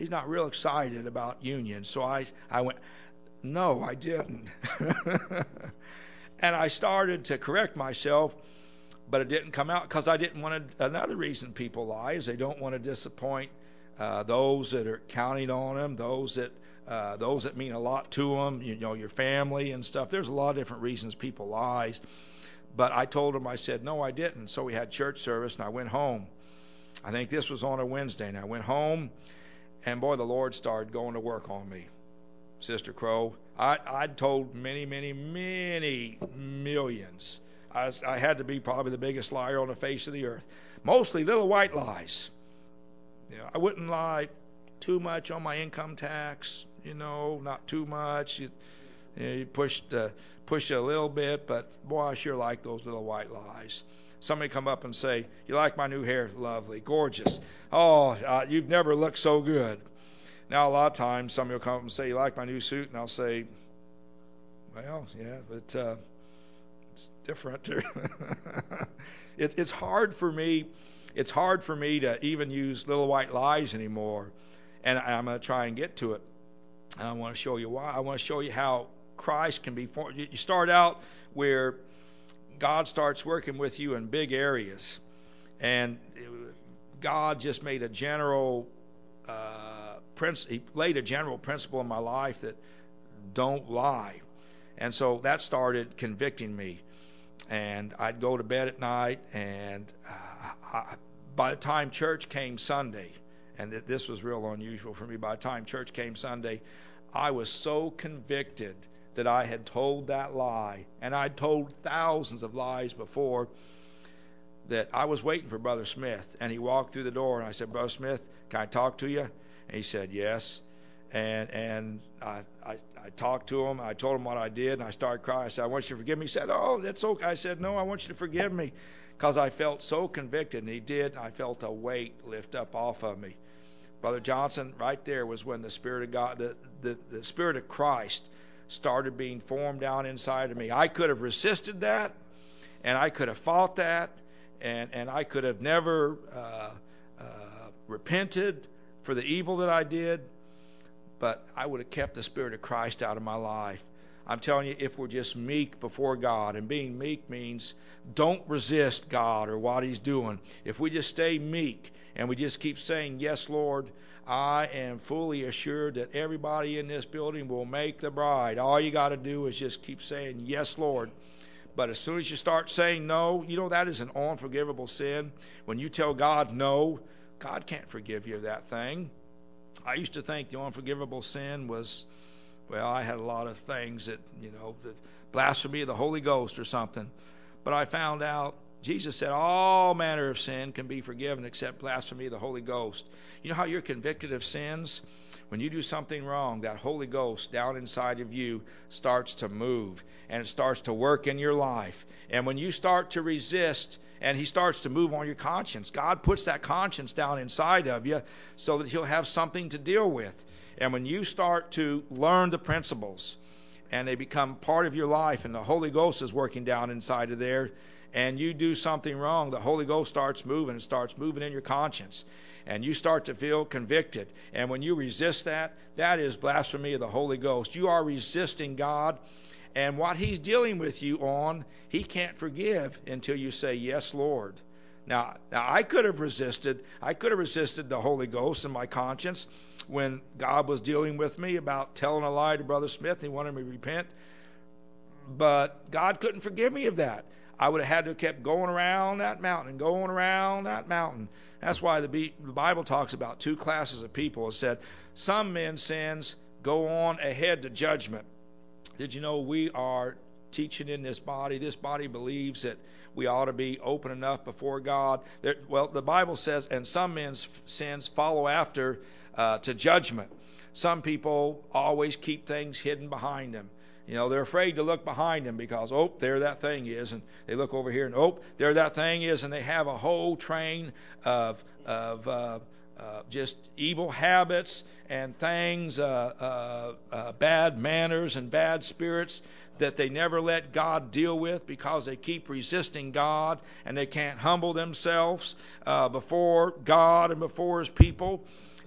he's not real excited about union. So I went, no, I didn't. And I started to correct myself, but it didn't come out because I didn't want to. Another reason people lie is they don't want to disappoint those that are counting on them, those that mean a lot to them, your family and stuff. There's a lot of different reasons people lie. But I told them, I said, no, I didn't. So we had church service, and I went home. I think this was on a Wednesday, and I went home, and boy, the Lord started going to work on me. Sister Crow, I'd told many, many, many millions. I had to be probably the biggest liar on the face of the earth. Mostly little white lies. I wouldn't lie too much on my income tax, not too much. You push a little bit, but boy, I sure like those little white lies. Somebody come up and say, you like my new hair? Lovely, gorgeous. Oh, you've never looked so good. Now, a lot of times, somebody will come up and say, you like my new suit? And I'll say, well, yeah, but it's different. It's hard for me. It's hard for me to even use little white lies anymore. And I'm going to try and get to it. And I want to show you why. I want to show you how Christ can be formed. You start out where God starts working with you in big areas. And God just made a general he laid a general principle in my life that don't lie. And so that started convicting me. And I'd go to bed at night, and by the time church came Sunday, and this was real unusual for me, by the time church came Sunday, I was so convicted that I had told that lie, and I'd told thousands of lies before, that I was waiting for Brother Smith, and he walked through the door, and I said, Brother Smith, can I talk to you? And he said, yes. And I talked to him. I told him what I did, and I started crying. I said, I want you to forgive me. He said, oh, that's okay. I said, no, I want you to forgive me, because I felt so convicted, and he did, and I felt a weight lift up off of me. Brother Johnson, right there was when the Spirit of God, the Spirit of Christ started being formed down inside of me. I could have resisted that, and I could have fought that, and I could have never repented for the evil that I did, but I would have kept the Spirit of Christ out of my life. I'm telling you, if we're just meek before God, and being meek means don't resist God or what He's doing. If we just stay meek and we just keep saying, yes, Lord, I am fully assured that everybody in this building will make the bride. All you got to do is just keep saying, yes, Lord. But as soon as you start saying no, that is an unforgivable sin. When you tell God no, God can't forgive you of that thing. I used to think the unforgivable sin was, I had a lot of things that, the blasphemy of the Holy Ghost or something. But I found out Jesus said all manner of sin can be forgiven except blasphemy of the Holy Ghost. You know how you're convicted of sins? When you do something wrong, that Holy Ghost down inside of you starts to move, and it starts to work in your life. And when you start to resist, and He starts to move on your conscience, God puts that conscience down inside of you so that He'll have something to deal with. And when you start to learn the principles, and they become part of your life, and the Holy Ghost is working down inside of there, and you do something wrong, the Holy Ghost starts moving. It starts moving in your conscience. And you start to feel convicted. And when you resist that, that is blasphemy of the Holy Ghost. You are resisting God. And what He's dealing with you on, He can't forgive until you say, yes, Lord. Now I could have resisted. The Holy Ghost in my conscience when God was dealing with me about telling a lie to Brother Smith. And He wanted me to repent. But God couldn't forgive me of that. I would have had to have kept going around that mountain, going around that mountain. That's why the Bible talks about two classes of people. It said, some men's sins go on ahead to judgment. Did you know we are teaching in this body? This body believes that we ought to be open enough before God. The Bible says, and some men's sins follow after to judgment. Some people always keep things hidden behind them. They're afraid to look behind them because, there that thing is. And they look over here and, there that thing is. And they have a whole train of just evil habits and things, bad manners and bad spirits that they never let God deal with because they keep resisting God and they can't humble themselves before God and before His people.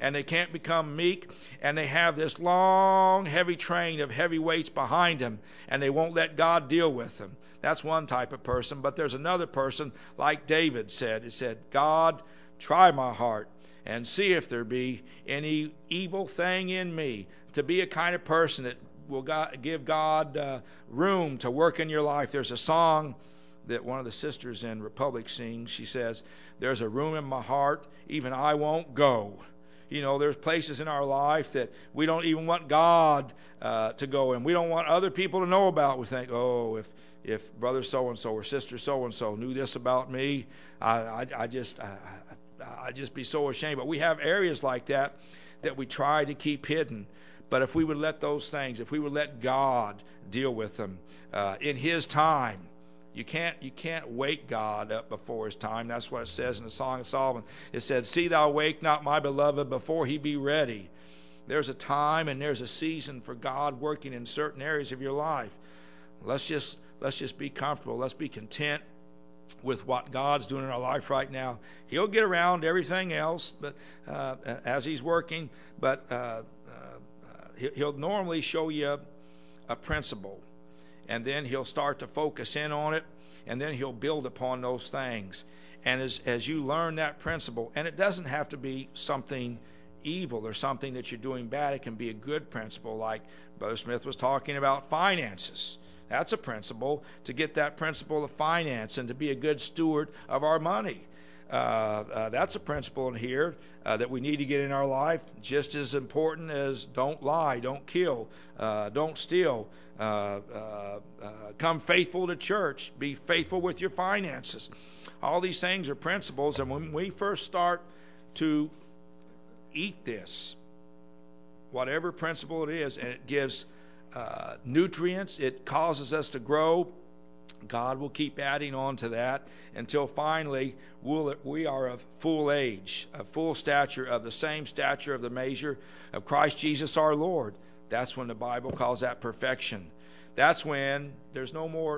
and they can't become meek, and they have this long, heavy train of heavy weights behind them, and they won't let God deal with them. That's one type of person. But there's another person, like David said. He said, God, try my heart and see if there be any evil thing in me. To be a kind of person that will give God room to work in your life. There's a song that one of the sisters in Republic sings. She says, there's a room in my heart, even I won't go. You know, there's places in our life that we don't even want God to go in. We don't want other people to know about. We think, oh, if brother so-and-so or sister so-and-so knew this about me, I'd just be so ashamed. But we have areas like that we try to keep hidden. But if we would let those things, if we would let God deal with them in His time, you can't wake God up before His time. That's what it says in the Song of Solomon. It said, "See thou wake not my beloved before he be ready." There's a time and there's a season for God working in certain areas of your life. Let's just be comfortable. Let's be content with what God's doing in our life right now. He'll get around everything else, but as He's working, but He'll normally show you a principle, and then He'll start to focus in on it, and then He'll build upon those things. And as you learn that principle, and it doesn't have to be something evil or something that you're doing bad. It can be a good principle, like Brother Smith was talking about finances. That's a principle, to get that principle of finance and to be a good steward of our money. That's a principle in here that we need to get in our life, just as important as don't lie, don't kill, don't steal, come faithful to church, be faithful with your finances. All these things are principles, and when we first start to eat this, whatever principle it is, and it gives nutrients, it causes us to grow, God will keep adding on to that until finally we are of full age, of full stature, of the same stature of the measure of Christ Jesus our Lord. That's when the Bible calls that perfection. That's when there's no more,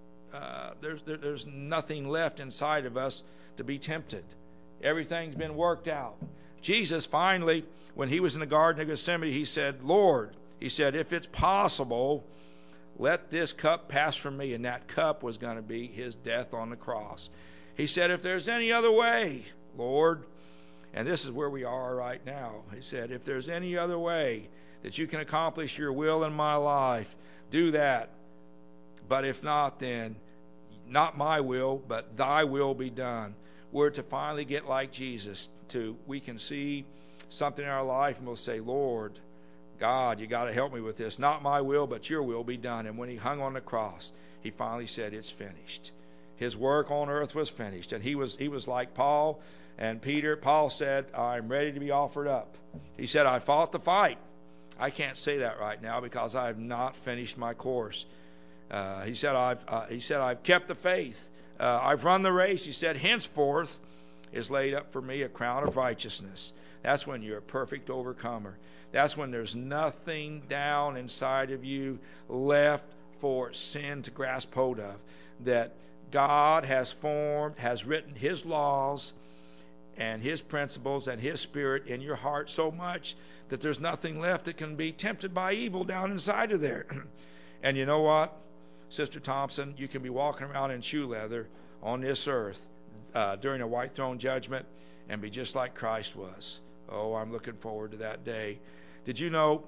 there's nothing left inside of us to be tempted. Everything's been worked out. Jesus finally, when He was in the Garden of Gethsemane, He said, Lord, He said, if it's possible, let this cup pass from me. And that cup was going to be His death on the cross. He said, if there's any other way, Lord, and this is where we are right now. He said, if there's any other way that you can accomplish your will in my life, do that. But if not, then not my will, but thy will be done. We're to finally get like Jesus. We can see something in our life and we'll say, Lord, God, you got to help me with this. Not my will, but your will be done. And when He hung on the cross, He finally said, it's finished. His work on earth was finished. And he was like Paul and Peter. Paul said, I'm ready to be offered up. He said, I fought the fight. I can't say that right now because I have not finished my course. He said, I've kept the faith. I've run the race. He said, henceforth is laid up for me a crown of righteousness. That's when you're a perfect overcomer. That's when there's nothing down inside of you left for sin to grasp hold of. That God has formed, has written His laws and His principles and His Spirit in your heart so much that there's nothing left that can be tempted by evil down inside of there. And you know what, Sister Thompson, you can be walking around in shoe leather on this earth during a white throne judgment and be just like Christ was. Oh, I'm looking forward to that day. Did you know,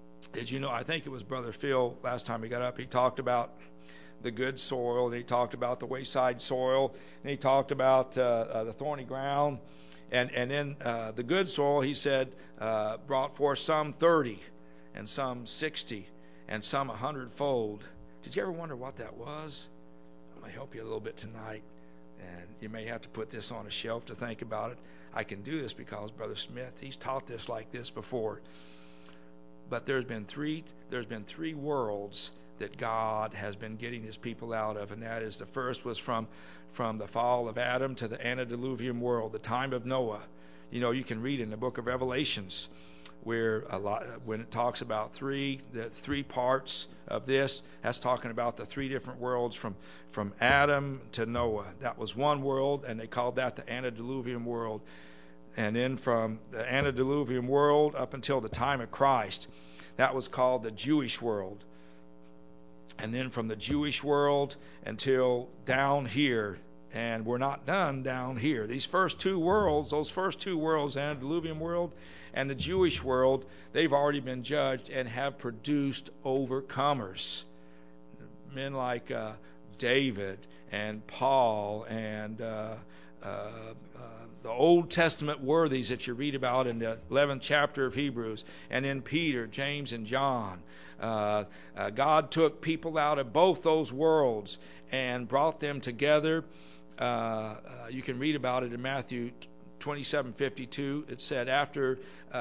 I think it was Brother Phil last time he got up, he talked about the good soil, and he talked about the wayside soil, and he talked about the thorny ground, and then the good soil, he said, brought forth some 30, and some 60, and some 100-fold. Did you ever wonder what that was? I'm going to help you a little bit tonight, and you may have to put this on a shelf to think about it. I can do this because Brother Smith, he's taught this like this before. But there's been three worlds that God has been getting His people out of, and that is, the first was from the fall of Adam to the antediluvian world, the time of Noah. You know, you can read in the book of Revelations where when it talks about the three parts of this, that's talking about the three different worlds from Adam to Noah. That was one world, and they called that the antediluvian world. And then from the antediluvian world up until the time of Christ, that was called the Jewish world. And then from the Jewish world until down here, and we're not done down here. These first two worlds, the antediluvian world and the Jewish world, they've already been judged and have produced overcomers. Men like David and Paul and the Old Testament worthies that you read about in the 11th chapter of Hebrews, and then Peter, James, and John. God took people out of both those worlds and brought them together. You can read about it in Matthew 27:52. It said after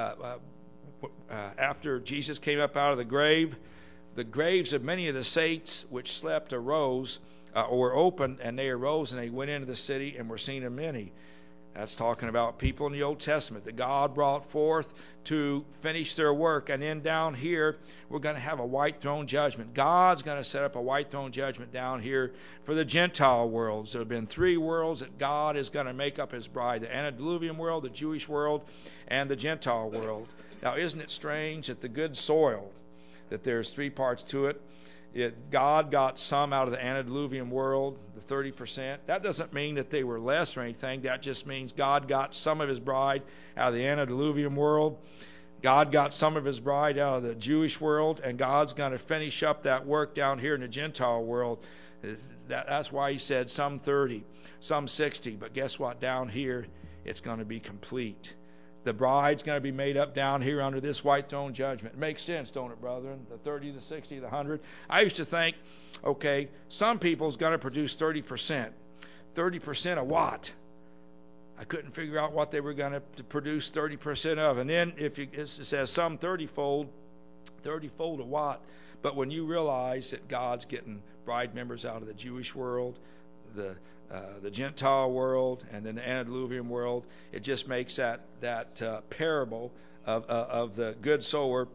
Jesus came up out of the grave, the graves of many of the saints which slept arose, or were opened, and they arose and they went into the city and were seen of many. That's talking about people in the Old Testament that God brought forth to finish their work. And then down here, we're going to have a white throne judgment. God's going to set up a white throne judgment down here for the Gentile worlds. There have been three worlds that God is going to make up his bride: the antediluvian world, the Jewish world, and the Gentile world. Now, isn't it strange that the good soil, that there's three parts to it? God got some out of the antediluvian world, the 30%. That doesn't mean that they were less or anything. That just means God got some of his bride out of the antediluvian world. God got some of his bride out of the Jewish world, and God's going to finish up that work down here in the Gentile world. That's why he said some 30, some 60. But guess what? Down here, it's going to be complete. The bride's going to be made up down here under this white throne judgment. It makes sense, don't it, brethren? The 30, the 60, the 100. I used to think, okay, some people's going to produce 30%. 30% of what? I couldn't figure out what they were going to produce 30% of. And then if it says some 30-fold of what? But when you realize that God's getting bride members out of the Jewish world, the Gentile world, and then the antediluvian world, it just makes that parable of the good sower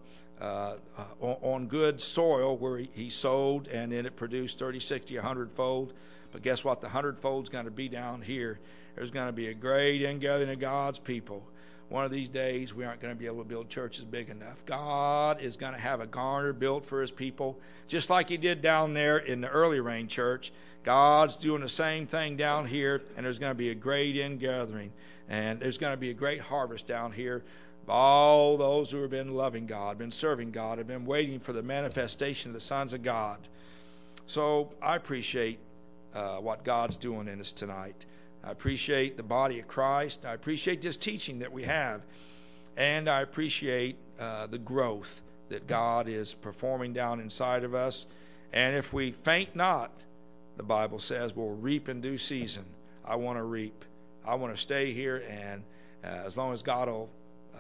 on good soil where he sowed, and then it produced 30, 60, 100-fold. But guess what? The 100-fold is going to be down here. There's going to be a great ingathering of God's people. One of these days, we aren't going to be able to build churches big enough. God is going to have a garner built for his people, just like he did down there in the early rain church. God's doing the same thing down here, and there's going to be a great ingathering, and there's going to be a great harvest down here of all those who have been loving God, been serving God, have been waiting for the manifestation of the sons of God. So I appreciate what God's doing in us tonight. I appreciate the body of Christ. I appreciate this teaching that we have, and I appreciate the growth that God is performing down inside of us. And if we faint not, the Bible says we'll reap in due season. I want to reap. I want to stay here, and as long as God will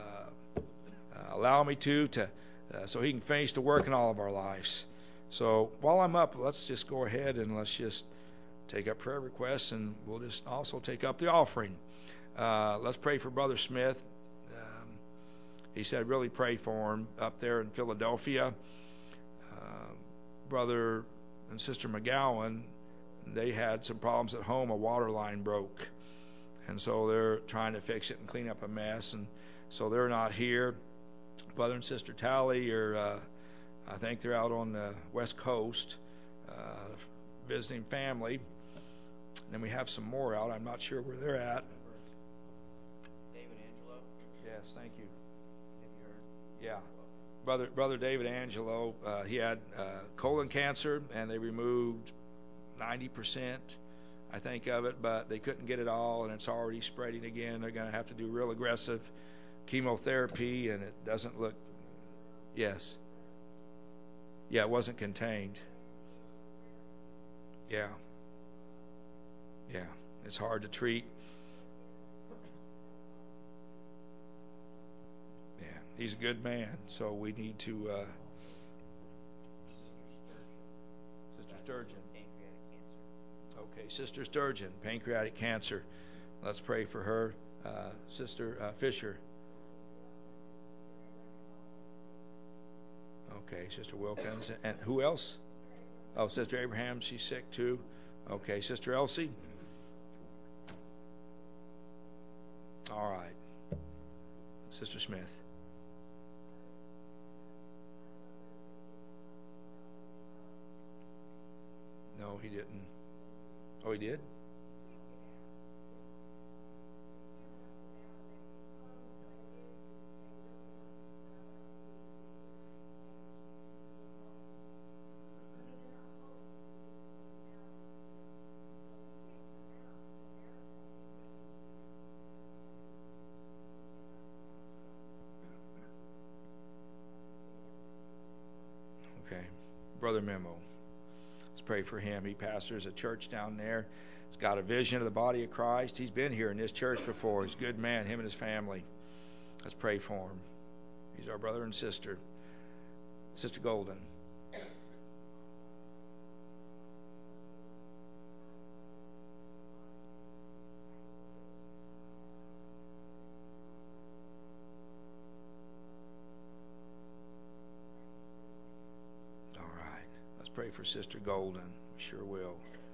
allow me to so he can finish the work in all of our lives. So while I'm up, let's just go ahead and let's just take up prayer requests, and we'll just also take up the offering. Let's pray for Brother Smith. He said really pray for him up there in Philadelphia. Brother and Sister McGowan, they had some problems at home. A water line broke, and so they're trying to fix it and clean up a mess, and so they're not here. Brother and Sister Tally are, I think they're out on the West Coast visiting family. And then we have some more out. I'm not sure where they're at. David Angelo. Yes, thank you. Have you heard? Yeah. Brother David Angelo, he had colon cancer, and they removed 90%, I think, of it, but they couldn't get it all, and it's already spreading again. They're going to have to do real aggressive chemotherapy, and it doesn't look, yes. Yeah, it wasn't contained. Yeah. Yeah, it's hard to treat. Yeah, he's a good man, so we need to... Sister Sturgeon. Okay, Sister Sturgeon, pancreatic cancer. Let's pray for her. Sister Fisher. Okay, Sister Wilkins. And who else? Oh, Sister Abraham, she's sick too. Okay, Sister Elsie. All right. Sister Smith. No, he didn't. Oh, he did? Okay. Brother Memo. Let's pray for him. He pastors a church down there. He's got a vision of the body of Christ. He's been here in this church before. He's a good man, him and his family. Let's pray for him. He's our brother and sister. Sister Golden. Pray for Sister Golden. We sure will.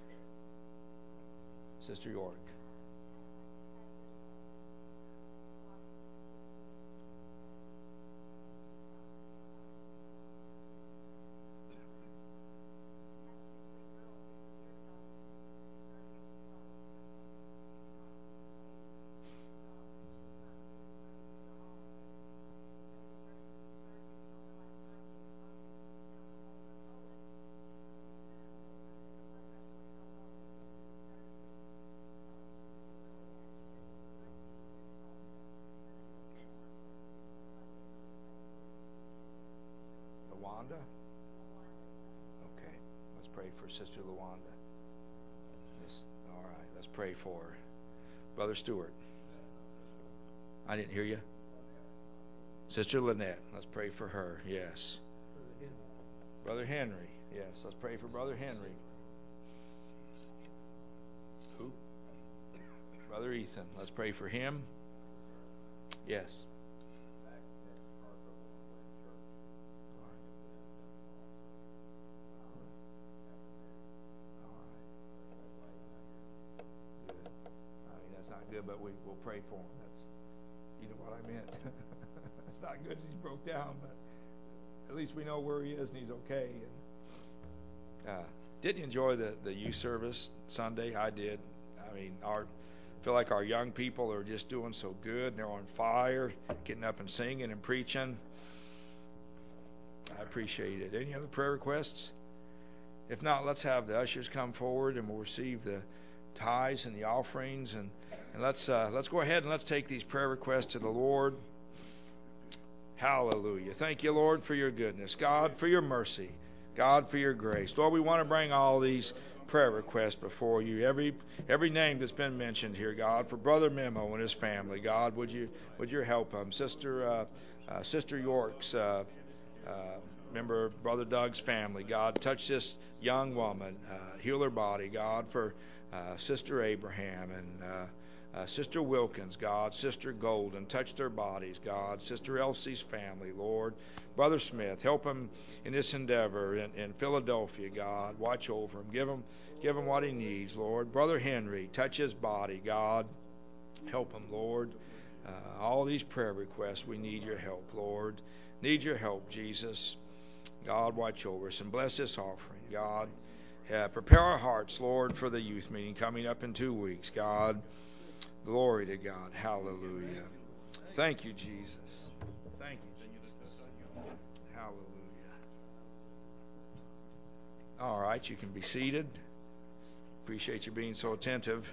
Sister York. Luanda? Okay, let's pray for Sister Luanda. All right, let's pray for her. Brother Stewart. I didn't hear you. Sister Lynette, let's pray for her. Yes. Brother Henry. Yes, let's pray for Brother Henry. Who? Brother Ethan. Let's pray for him. Yes. Good, but we'll pray for him. That's, you know what I meant. It's not good that he broke down, but at least we know where he is and he's okay. And did you enjoy the youth service Sunday? I did. I mean, I feel like our young people are just doing so good. And they're on fire, getting up and singing and preaching. I appreciate it. Any other prayer requests? If not, let's have the ushers come forward and we'll receive the tithes and the offerings, and let's go ahead and let's take these prayer requests to the Lord. Hallelujah. Thank you, Lord, for your goodness. God, for your mercy. God, for your grace. Lord, we want to bring all these prayer requests before you. Every name that's been mentioned here, God, for Brother Memo and his family. God, would you help him? Sister York's member of Brother Doug's family. God, touch this young woman. Heal her body, God, for Sister Abraham and Sister Wilkins, God, Sister Golden, touch their bodies, God, Sister Elsie's family, Lord, Brother Smith, help him in this endeavor in Philadelphia, God, watch over him, give him what he needs, Lord. Brother Henry, touch his body, God, help him, Lord. All these prayer requests, we need your help, Lord. Need your help, Jesus. God, watch over us and bless this offering, God. Prepare our hearts, Lord, for the youth meeting coming up in 2 weeks, God. Glory to God. Hallelujah. Thank you, Jesus. Thank you. Hallelujah. All right, you can be seated. Appreciate you being so attentive.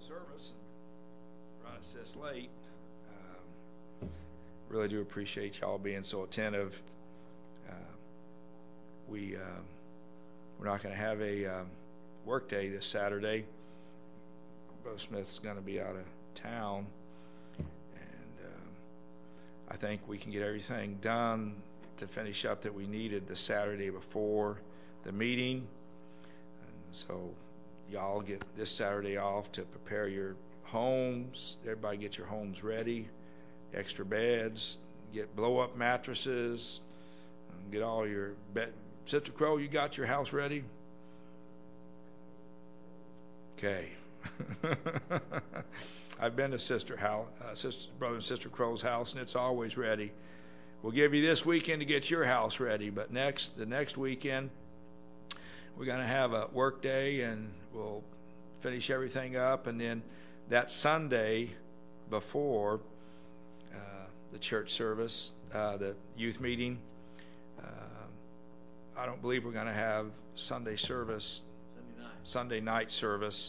service and run us this late. Really do appreciate y'all being so attentive. We're not going to have a work day this Saturday. Brother Smith's going to be out of town, and I think we can get everything done to finish up that we needed the Saturday before the meeting. And so y'all get this Saturday off to prepare your homes. Everybody get your homes ready, extra beds, get blow-up mattresses, and get all your bed. Sister Crow, you got your house ready? Okay. I've been to Brother and Sister Crow's house, and it's always ready. We'll give you this weekend to get your house ready, but the next weekend, we're going to have a work day, and we'll finish everything up, and then that Sunday before the church service, the youth meeting, I don't believe we're going to have Sunday night service,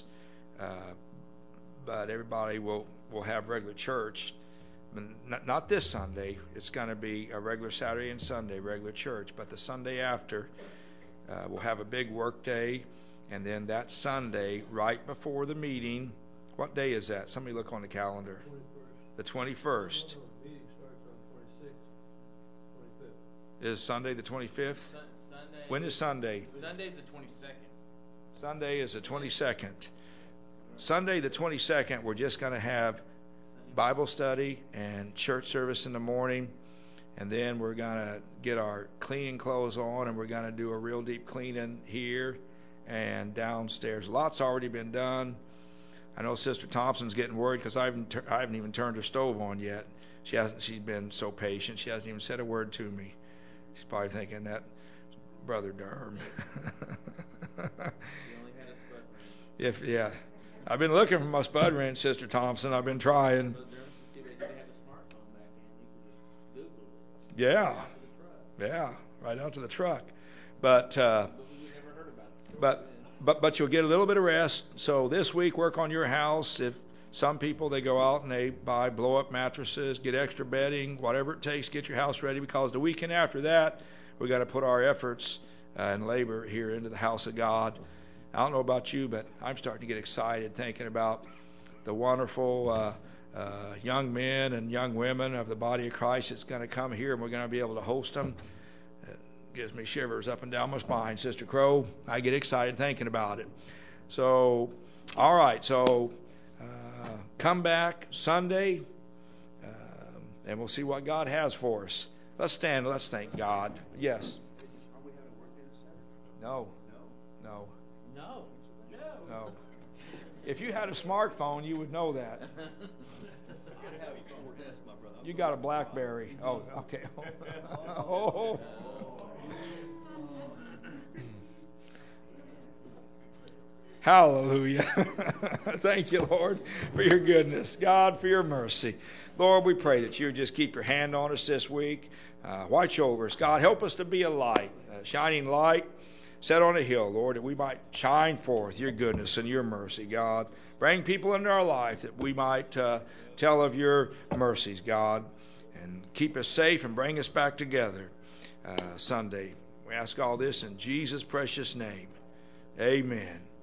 but everybody will have regular church. Not this Sunday. It's going to be a regular Saturday and Sunday, regular church. But the Sunday after, we'll have a big work day. And then that Sunday, right before the meeting, what day is that? Somebody look on the calendar. 21st. The 21st. The meeting starts on 26th, 25th. Is Sunday the 25th? Sunday. When is Sunday? Sunday's the 22nd. Sunday is the 22nd. Sunday the 22nd, we're just going to have Bible study and church service in the morning, and then we're going to get our cleaning clothes on, and we're going to do a real deep cleaning here and downstairs. A lot's already been done. I know Sister Thompson's getting worried because I haven't even turned her stove on yet. She's been so patient. She hasn't even said a word to me. She's probably thinking that Brother Durham. You only had a spud wrench. Yeah. I've been looking for my spud wrench, Sister Thompson. I've been trying. Brother Durham says they have a smartphone back in. You can just Google it. Yeah. Right to the truck. Yeah, right out to the truck. But But we never heard about this. but you'll get a little bit of rest. So this week, work on your house. If some people, they go out and they buy blow-up mattresses, get extra bedding, whatever it takes, get your house ready, because the weekend after that, we've got to put our efforts and labor here into the house of God. I don't know about you, but I'm starting to get excited thinking about the wonderful young men and young women of the body of Christ that's going to come here, and we're going to be able to host them. It gives me shivers up and down my spine, Sister Crow. I get excited thinking about it. So, all right, so come back Sunday, and we'll see what God has for us. Let's stand. Let's thank God. Yes. Are we having work day this Saturday? No. No. No. No. If you had a smartphone, you would know that. You got a BlackBerry. Oh, okay. Oh. Hallelujah. Thank you, Lord, for your goodness. God, for your mercy. Lord, we pray that you just keep your hand on us this week. Watch over us. God, help us to be a light, a shining light set on a hill, Lord, that we might shine forth your goodness and your mercy, God. Bring people into our life that we might tell of your mercies, God, and keep us safe and bring us back together Sunday. We ask all this in Jesus' precious name. Amen.